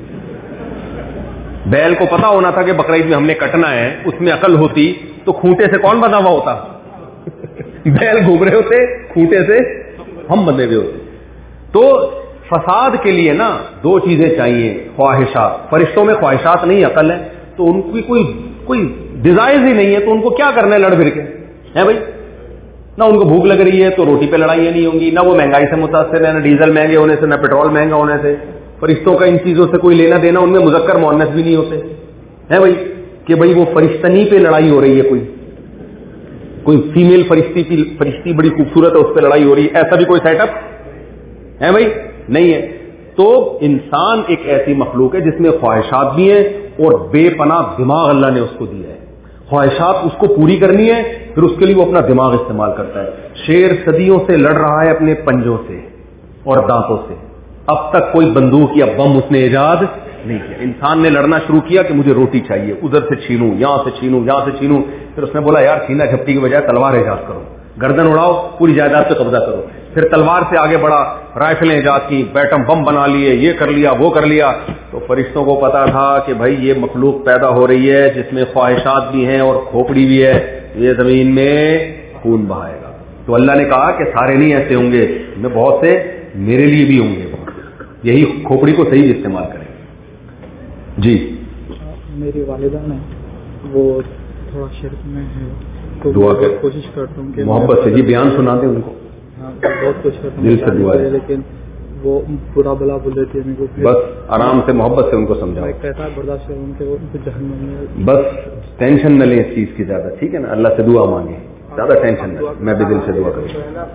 S3: بیل کو پتا ہونا تھا کہ بقرعید میں ہم نے کٹنا ہے, اس میں عقل ہوتی تو کھونٹے سے کون بندھا ہوا ہوتا؟ بیل گھوم رہے ہوتے, کھونٹے سے ہم بندھے ہوئے ہوتے. تو فساد کے لیے نا دو چیزیں چاہیے, خواہشات. فرشتوں میں خواہشات نہیں, عقل ہے, تو ان کی کوئی کوئی ڈیزائر ہی نہیں ہے, تو ان کو کیا کرنا ہے لڑ پھر کے, ہے بھائی؟ نہ ان کو بھوک لگ رہی ہے تو روٹی پہ لڑائیاں نہیں ہوں گی, نہ وہ مہنگائی سے متاثر ہے, نہ ڈیزل مہنگے ہونے سے, نہ پیٹرول مہنگا ہونے سے. فرشتوں کا ان چیزوں سے کوئی لینا دینا, ان میں مذکر مؤنث بھی نہیں ہوتے, ہے بھائی, کہ بھائی وہ فرشتنی پہ لڑائی ہو رہی ہے, کوئی کوئی فیمیل فرشتی کی فرشتی بڑی خوبصورت ہے اس پہ لڑائی ہو رہی ہے, ایسا بھی کوئی سیٹ اپ ہے بھائی؟ نہیں ہے. تو انسان ایک ایسی مخلوق ہے جس میں خواہشات بھی ہیں اور بے پناہ دماغ اللہ نے اس کو دیا ہے. خواہشات اس کو پوری کرنی ہے, پھر اس کے لیے وہ اپنا دماغ استعمال کرتا ہے. شیر صدیوں سے لڑ رہا ہے اپنے پنجوں سے اور دانتوں سے, اب تک کوئی بندوق یا بم اس نے ایجاد نہیں کیا. انسان نے لڑنا شروع کیا کہ مجھے روٹی چاہیے, ادھر سے چھینوں, یہاں سے چھینوں, یہاں سے چھینوں. پھر اس نے بولا یار سینہ جھپٹی کی بجائے تلوار ایجاد کرو, گردن اڑاؤ, پوری جائیداد پہ قبضہ کرو. پھر تلوار سے آگے بڑھا, رائفلیں ایجاد کی, بیٹم بم بنا لیے, یہ کر لیا وہ کر لیا. تو فرشتوں کو پتا تھا کہ بھائی یہ مخلوق پیدا ہو رہی ہے جس میں خواہشات بھی ہیں اور کھوپڑی بھی ہے, یہ زمین میں خون بہائے گا. تو اللہ نے کہا کہ سارے نہیں ایسے ہوں گے, اس میں بہت سے میرے لیے بھی ہوں گے. یہی کھوپڑی کو صحیح استعمال کریں. جی
S5: میری والدہ نے وہ تھوڑا شرک میں ہے تو
S3: دعا کر
S5: کوشش کرتا ہوں کہ
S3: محبت سے جی بیان سنا دیں ان کو.
S5: ہاں بہت کوشش کرتا
S3: دل سے دعا ہے,
S5: لیکن وہ برا بلا بول دیتی ہے میرے کو.
S3: بس آرام سے محبت سے ان کو سمجھاؤ.
S5: کہتا ہے برداشت کروں ان کے ان کو جہنم میں.
S3: بس ٹینشن نہ لیں اس چیز کی زیادہ, ٹھیک ہے نا. اللہ سے دعا مانگیں, زیادہ ٹینشن نہ لیں. میں بھی دل سے دعا کروں.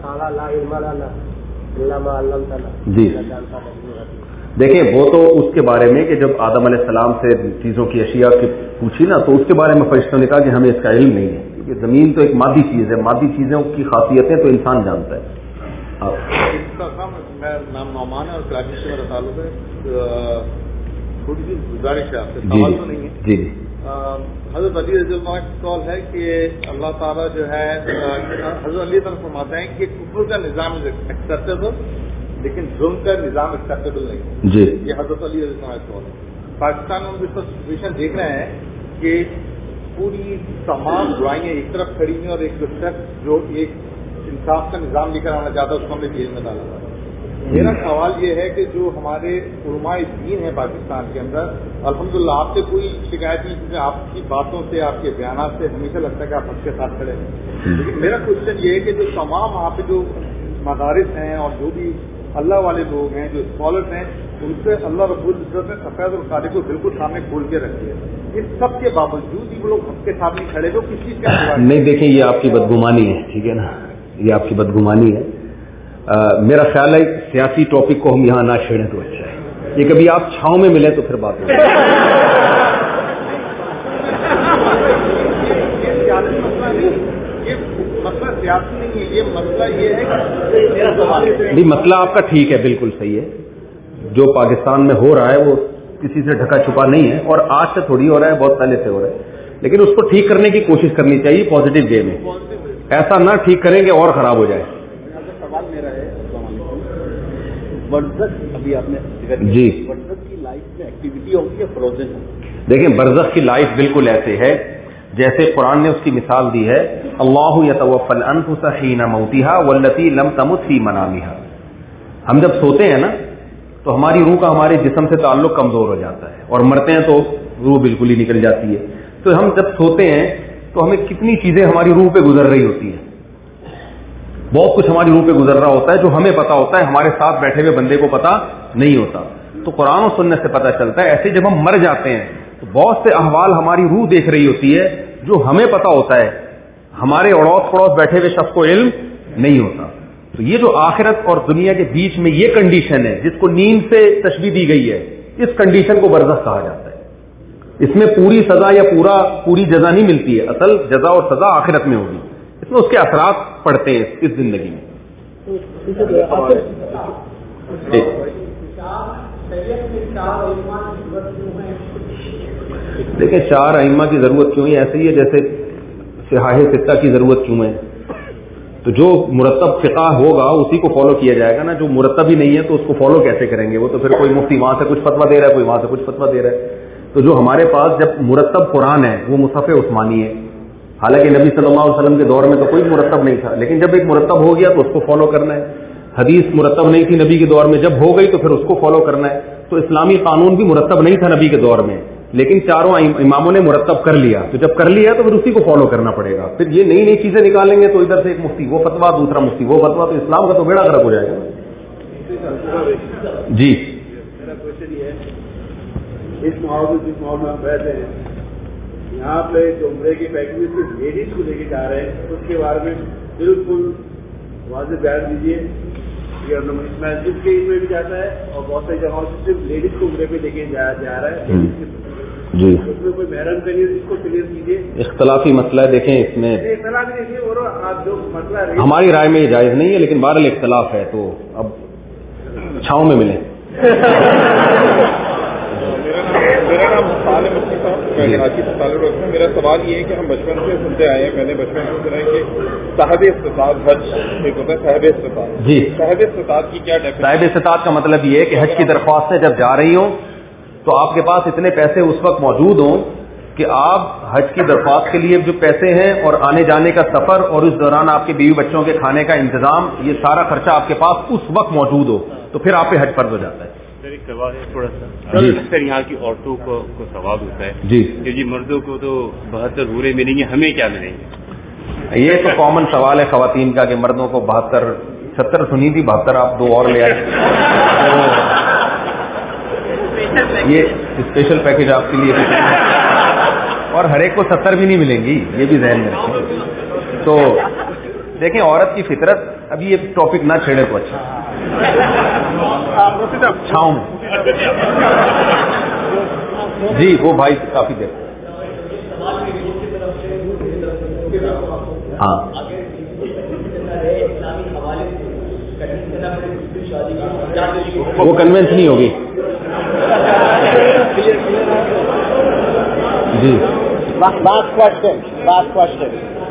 S3: جی دیکھیں وہ تو اس کے بارے میں کہ جب آدم علیہ السلام سے چیزوں کی اشیاء کی پوچھی نا تو اس کے بارے میں فرشتوں نے کہا کہ ہمیں اس کا علم نہیں ہے, کیونکہ زمین تو ایک مادی چیز ہے, مادی چیزوں کی خاصیتیں تو انسان جانتا ہے.
S6: میں نام نعمان ہے اور کراچی سے میرا تعلق ہے. تھوڑی سی گزارش ہے آپ سے,
S3: جی
S6: سوال تو نہیں ہے.
S3: جی جی
S6: حضرت علی رضی اللہ عنہ کا سوال ہے کہ اللہ تعالیٰ جو ہے حضرت علی تعالیٰ فرماتے ہیں کہ کفر کا نظام ایکسیپٹیبل لیکن ظلم کا نظام ایکسیپٹیبل نہیں.
S3: جی
S6: یہ حضرت علی رضی اللہ عنہ کا سوال ہے. پاکستان میں ہم جس پر سچویشن دیکھ رہے ہیں کہ پوری تمام برائیاں ایک طرف کھڑی ہیں اور ایک جو شخص جو ایک انصاف کا نظام لے کر آنا چاہتا ہے اس کو ہم نے جیل میں ڈالا ہوا ہے. میرا سوال یہ ہے کہ جو ہمارے علماء دین ہیں پاکستان کے اندر, الحمدللہ آپ سے کوئی شکایت نہیں کیونکہ آپ کی باتوں سے آپ کے بیانات سے ہمیشہ لگتا ہے کہ آپ حق کے ساتھ کھڑے ہیں. لیکن میرا کوشچن یہ ہے کہ جو تمام وہاں پہ جو مدارس ہیں اور جو بھی اللہ والے لوگ ہیں جو اسکالرس ہیں ان سے اللہ رب العزت نے سفید اور کالے کو بالکل سامنے کھول کے رکھی ہے. اس سب کے باوجود یہ لوگ حق کے سامنے کھڑے ہو کس چیز کا
S3: نہیں. دیکھیں یہ آپ کی بدگمانی ہے, ٹھیک ہے نا, یہ آپ کی بدگمانی ہے. آ, میرا خیال ہے سیاسی ٹاپک کو ہم یہاں نہ چھیڑیں تو اچھا ہے. یہ کبھی آپ چھاؤں میں ملیں تو پھر بات ہوگی.
S6: مسئلہ سیاسی نہیں ہے, یہ مسئلہ یہ ہے کہ
S3: نہیں مسئلہ آپ کا ٹھیک ہے, بالکل صحیح ہے. جو پاکستان میں ہو رہا ہے وہ کسی سے ڈھکا چھپا نہیں ہے اور آج سے تھوڑی ہو رہا ہے, بہت پہلے سے ہو رہا ہے, لیکن اس کو ٹھیک کرنے کی کوشش کرنی چاہیے پازیٹیو وے میں. ایسا نہ ٹھیک کریں گے اور خراب ہو جائے.
S6: سوال میرا ہے برزخ, ابھی آپ نے
S3: جی
S6: برزخ کی لائف میں ایکٹیویٹی ہوگی یا فروزن ہے؟
S3: دیکھیں برزخ کی لائف بالکل ایسے ہے جیسے قرآن نے اس کی مثال دی ہے, اللہ یتوفی الانفس حین موتها والتی لم تمت فی منامها. ہم جب سوتے ہیں نا تو ہماری روح کا ہمارے جسم سے تعلق کمزور ہو جاتا ہے اور مرتے ہیں تو روح بالکل ہی نکل جاتی ہے. تو ہم جب سوتے ہیں تو ہمیں کتنی چیزیں ہماری روح پہ گزر رہی ہوتی ہیں, بہت کچھ ہماری روح پہ گزر رہا ہوتا ہے جو ہمیں پتا ہوتا ہے, ہمارے ساتھ بیٹھے ہوئے بندے کو پتا نہیں ہوتا. تو قرآن و سنت سے پتا چلتا ہے. ایسے جب ہم مر جاتے ہیں تو بہت سے احوال ہماری روح دیکھ رہی ہوتی ہے جو ہمیں پتا ہوتا ہے, ہمارے اڑوس پڑوس بیٹھے ہوئے شخص کو علم نہیں ہوتا. تو یہ جو آخرت اور دنیا کے بیچ میں یہ کنڈیشن ہے جس کو نیند سے تشبیہ دی گئی ہے, اس کنڈیشن کو برزخ کہا جاتا ہے. اس میں پوری سزا یا پورا پوری جزا نہیں ملتی ہے, اصل جزا اور سزا آخرت میں ہوگی. اس میں اس کے اثرات پڑتے ہیں اس زندگی میں. دیکھیں چار ائمہ کی ضرورت کیوں ہے, ایسے ہی ہے جیسے صحاح ستہ کی ضرورت کیوں ہے. تو جو مرتب فقہ ہوگا اسی کو فالو کیا جائے گا نا, جو مرتب ہی نہیں ہے تو اس کو فالو کیسے کریں گے؟ وہ تو پھر کوئی مفتی وہاں سے کچھ فتویٰ دے رہا ہے, کوئی وہاں سے کچھ فتویٰ دے رہا ہے. تو جو ہمارے پاس جب مرتب قرآن ہے وہ مصحف عثمانی ہے, حالانکہ نبی صلی اللہ علیہ وسلم کے دور میں تو کوئی مرتب نہیں تھا, لیکن جب ایک مرتب ہو گیا تو اس کو فالو کرنا ہے. حدیث مرتب نہیں تھی نبی کے دور میں, جب ہو گئی تو پھر اس کو فالو کرنا ہے. تو اسلامی قانون بھی مرتب نہیں تھا نبی کے دور میں, لیکن چاروں اماموں نے مرتب کر لیا. تو جب کر لیا تو پھر اسی کو فالو کرنا پڑے گا. پھر یہ نئی نئی چیزیں نکالیں گے تو ادھر سے ایک مفتی وہ فتوا, دوسرا مفتی وہ فتوا, تو اسلام کا تو بیڑا غرق ہو جائے گا. جی
S6: میرا کوشچن یہ ہے, اس ماحول میں جس ماحول میں ہم رہتے ہیں یہاں پہ جو عمرے کی پیکیج صرف لیڈیز کو لے کے جا رہے ہیں, اس کے بارے میں بالکل واضح بیان دیجیے. اس مسجد کے میں بھی جاتا ہے اور بہت ساری جگہوں سے صرف لیڈیز کو عمرے پہ لے کے جا رہا ہے
S3: جی,
S6: اس میں کوئی محرم کا نہیں, اس کو کلیئر کیجیے.
S3: اختلافی مسئلہ ہے, دیکھیں اس میں
S6: اختلاف دیکھیے اور آپ جو مسئلہ
S3: ہماری رائے میں یہ جائز نہیں ہے, لیکن بہرحال اختلاف ہے تو اب چھاؤں میں ملیں.
S6: میرا نام سال مفتی صاحب, میں کراچی سے تعلق رکھتا ہوں. میرا سوال یہ ہے کہ ہم بچپن سے سنتے آئے ہیں, میں نے بچپن سے سنا ہے کہ صاحب استطاعت حج ایک ہوتا ہے صاحب استطاعت.
S3: جی
S6: صاحب استطاعت کی کیا ڈیفینیشن؟
S3: صاحب استطاعت کا مطلب یہ ہے کہ حج کی درخواست سے جب جا رہی ہوں تو آپ کے پاس اتنے پیسے اس وقت موجود ہوں کہ آپ حج کی درخواست کے لیے جو پیسے ہیں اور آنے جانے کا سفر اور اس دوران آپ کے بیوی بچوں کے کھانے کا انتظام، یہ سارا خرچہ آپ کے پاس اس وقت موجود ہو تو پھر آپ پہ حج فرض ہو جاتا ہے.
S7: سر ایک سوال ہے تھوڑا سا. جی سر یہاں کی عورتوں کو کو ثواب ہوتا ہے
S3: جی
S7: کہ جی مردوں کو تو بہتر بورے ملیں گے، ہمیں کیا ملیں گے؟
S3: یہ تو کامن سوال ہے خواتین کا کہ مردوں کو بہتر، ستر سنی تھی، بہتر آپ دو اور لے آئے. یہ اسپیشل پیکج آپ کے لیے اور ہر ایک کو ستر بھی نہیں ملیں گی، یہ بھی ذہن میں رکھیں. تو دیکھیں عورت کی فطرت، ابھی یہ ٹاپک نہ چھیڑے تو اچھا. چھاؤں جی وہ بھائی کافی دیر ہاں وہ کنوینس نہیں ہوگی. جی
S4: Last question. Last question.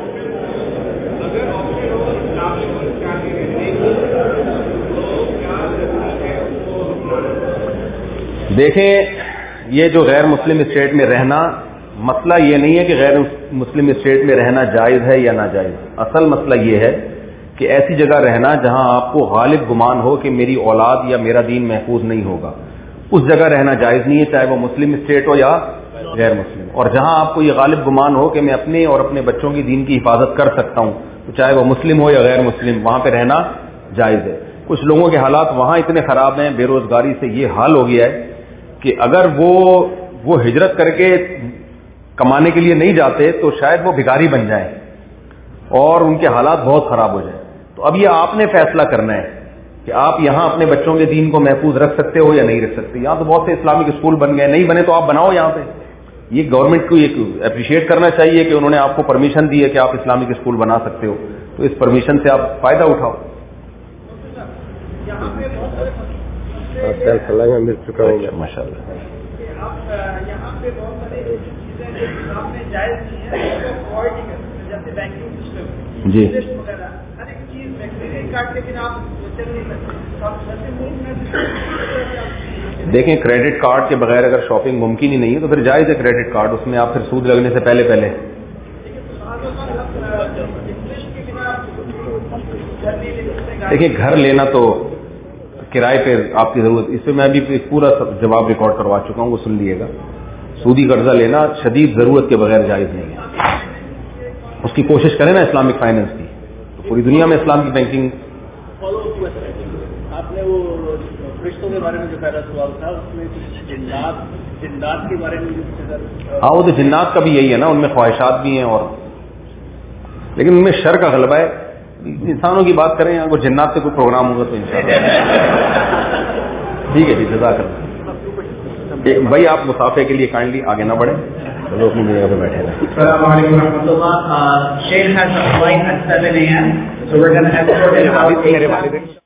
S3: دیکھیں یہ جو غیر مسلم اسٹیٹ میں رہنا، مسئلہ یہ نہیں ہے کہ غیر مسلم اسٹیٹ میں رہنا جائز ہے یا ناجائز. اصل مسئلہ یہ ہے کہ ایسی جگہ رہنا جہاں آپ کو غالب گمان ہو کہ میری اولاد یا میرا دین محفوظ نہیں ہوگا، اس جگہ رہنا جائز نہیں ہے، چاہے وہ مسلم اسٹیٹ ہو یا غیر مسلم. اور جہاں آپ کو یہ غالب گمان ہو کہ میں اپنے اور اپنے بچوں کی دین کی حفاظت کر سکتا ہوں، تو چاہے وہ مسلم ہو یا غیر مسلم، وہاں پہ رہنا جائز ہے. کچھ لوگوں کے حالات وہاں اتنے خراب ہیں، بے روزگاری سے یہ حال ہو گیا ہے کہ اگر وہ وہ ہجرت کر کے کمانے کے لیے نہیں جاتے تو شاید وہ بھکاری بن جائیں اور ان کے حالات بہت خراب ہو جائیں. تو اب یہ آپ نے فیصلہ کرنا ہے کہ آپ یہاں اپنے بچوں کے دین کو محفوظ رکھ سکتے ہو یا نہیں رکھ سکتے. یہاں تو بہت سے اسلامک اسکول بن گئے، نہیں بنے تو آپ بناؤ یہاں پہ. یہ گورنمنٹ کو ایک اپریشیٹ کرنا چاہیے کہ انہوں نے آپ کو پرمیشن دی ہے کہ آپ اسلامک اسکول بنا سکتے ہو، تو اس پرمیشن سے آپ فائدہ اٹھاؤ.
S4: مل چکا ہوں
S3: ماشاء اللہ.
S8: یہاں پہ بہت ساری چیزیں جو اسلام میں جائز نہیں ہے اوائڈ نہیں کرتے، جیسے بینکنگ سسٹم
S3: جی
S8: وغیرہ ہر ایک چیز میں کریڈٹ کارڈ کے بنا آپ چل نہیں سکتے. آپ ایسے ملک میں
S3: دیکھیں کریڈٹ کارڈ کے بغیر اگر شاپنگ ممکن ہی نہیں ہے تو پھر جائز ہے کریڈٹ کارڈ، اس میں آپ پھر سود لگنے سے پہلے پہلے دیکھیں گھر لینا تو کرائے پہ آپ کی ضرورت، اس پہ میں ابھی ایک پورا جواب ریکارڈ کروا چکا ہوں، وہ سن لیے گا. سودی قرضہ لینا شدید ضرورت کے بغیر جائز نہیں ہے. اس کی کوشش کریں نا اسلامک فائنینس کی، تو پوری دنیا میں اسلام کی بینکنگ.
S8: آپ نے وہ فرشتوں کے بارے میں جو پہلا سوال تھا اس میں جنات جنات کے بارے میں،
S3: ہاں وہ تو جنات کا بھی یہی ہے نا، ان میں خواہشات بھی ہیں اور لیکن ان میں شر کا غلبہ ہے. انسانوں کی بات کریں اگر جنات سے کوئی پروگرام ہوگا تو انشاءاللہ ٹھیک ہے جی. جزاک اللہ. بھائی آپ مسافے کے لیے کائنڈلی آگے نہ بڑھیں، چلو اپنی جگہ پہ بیٹھے رہیں.
S2: السلام علیکم ورحمۃ اللہ. Sheikh has a flight at seven a m so we're going to escort him out.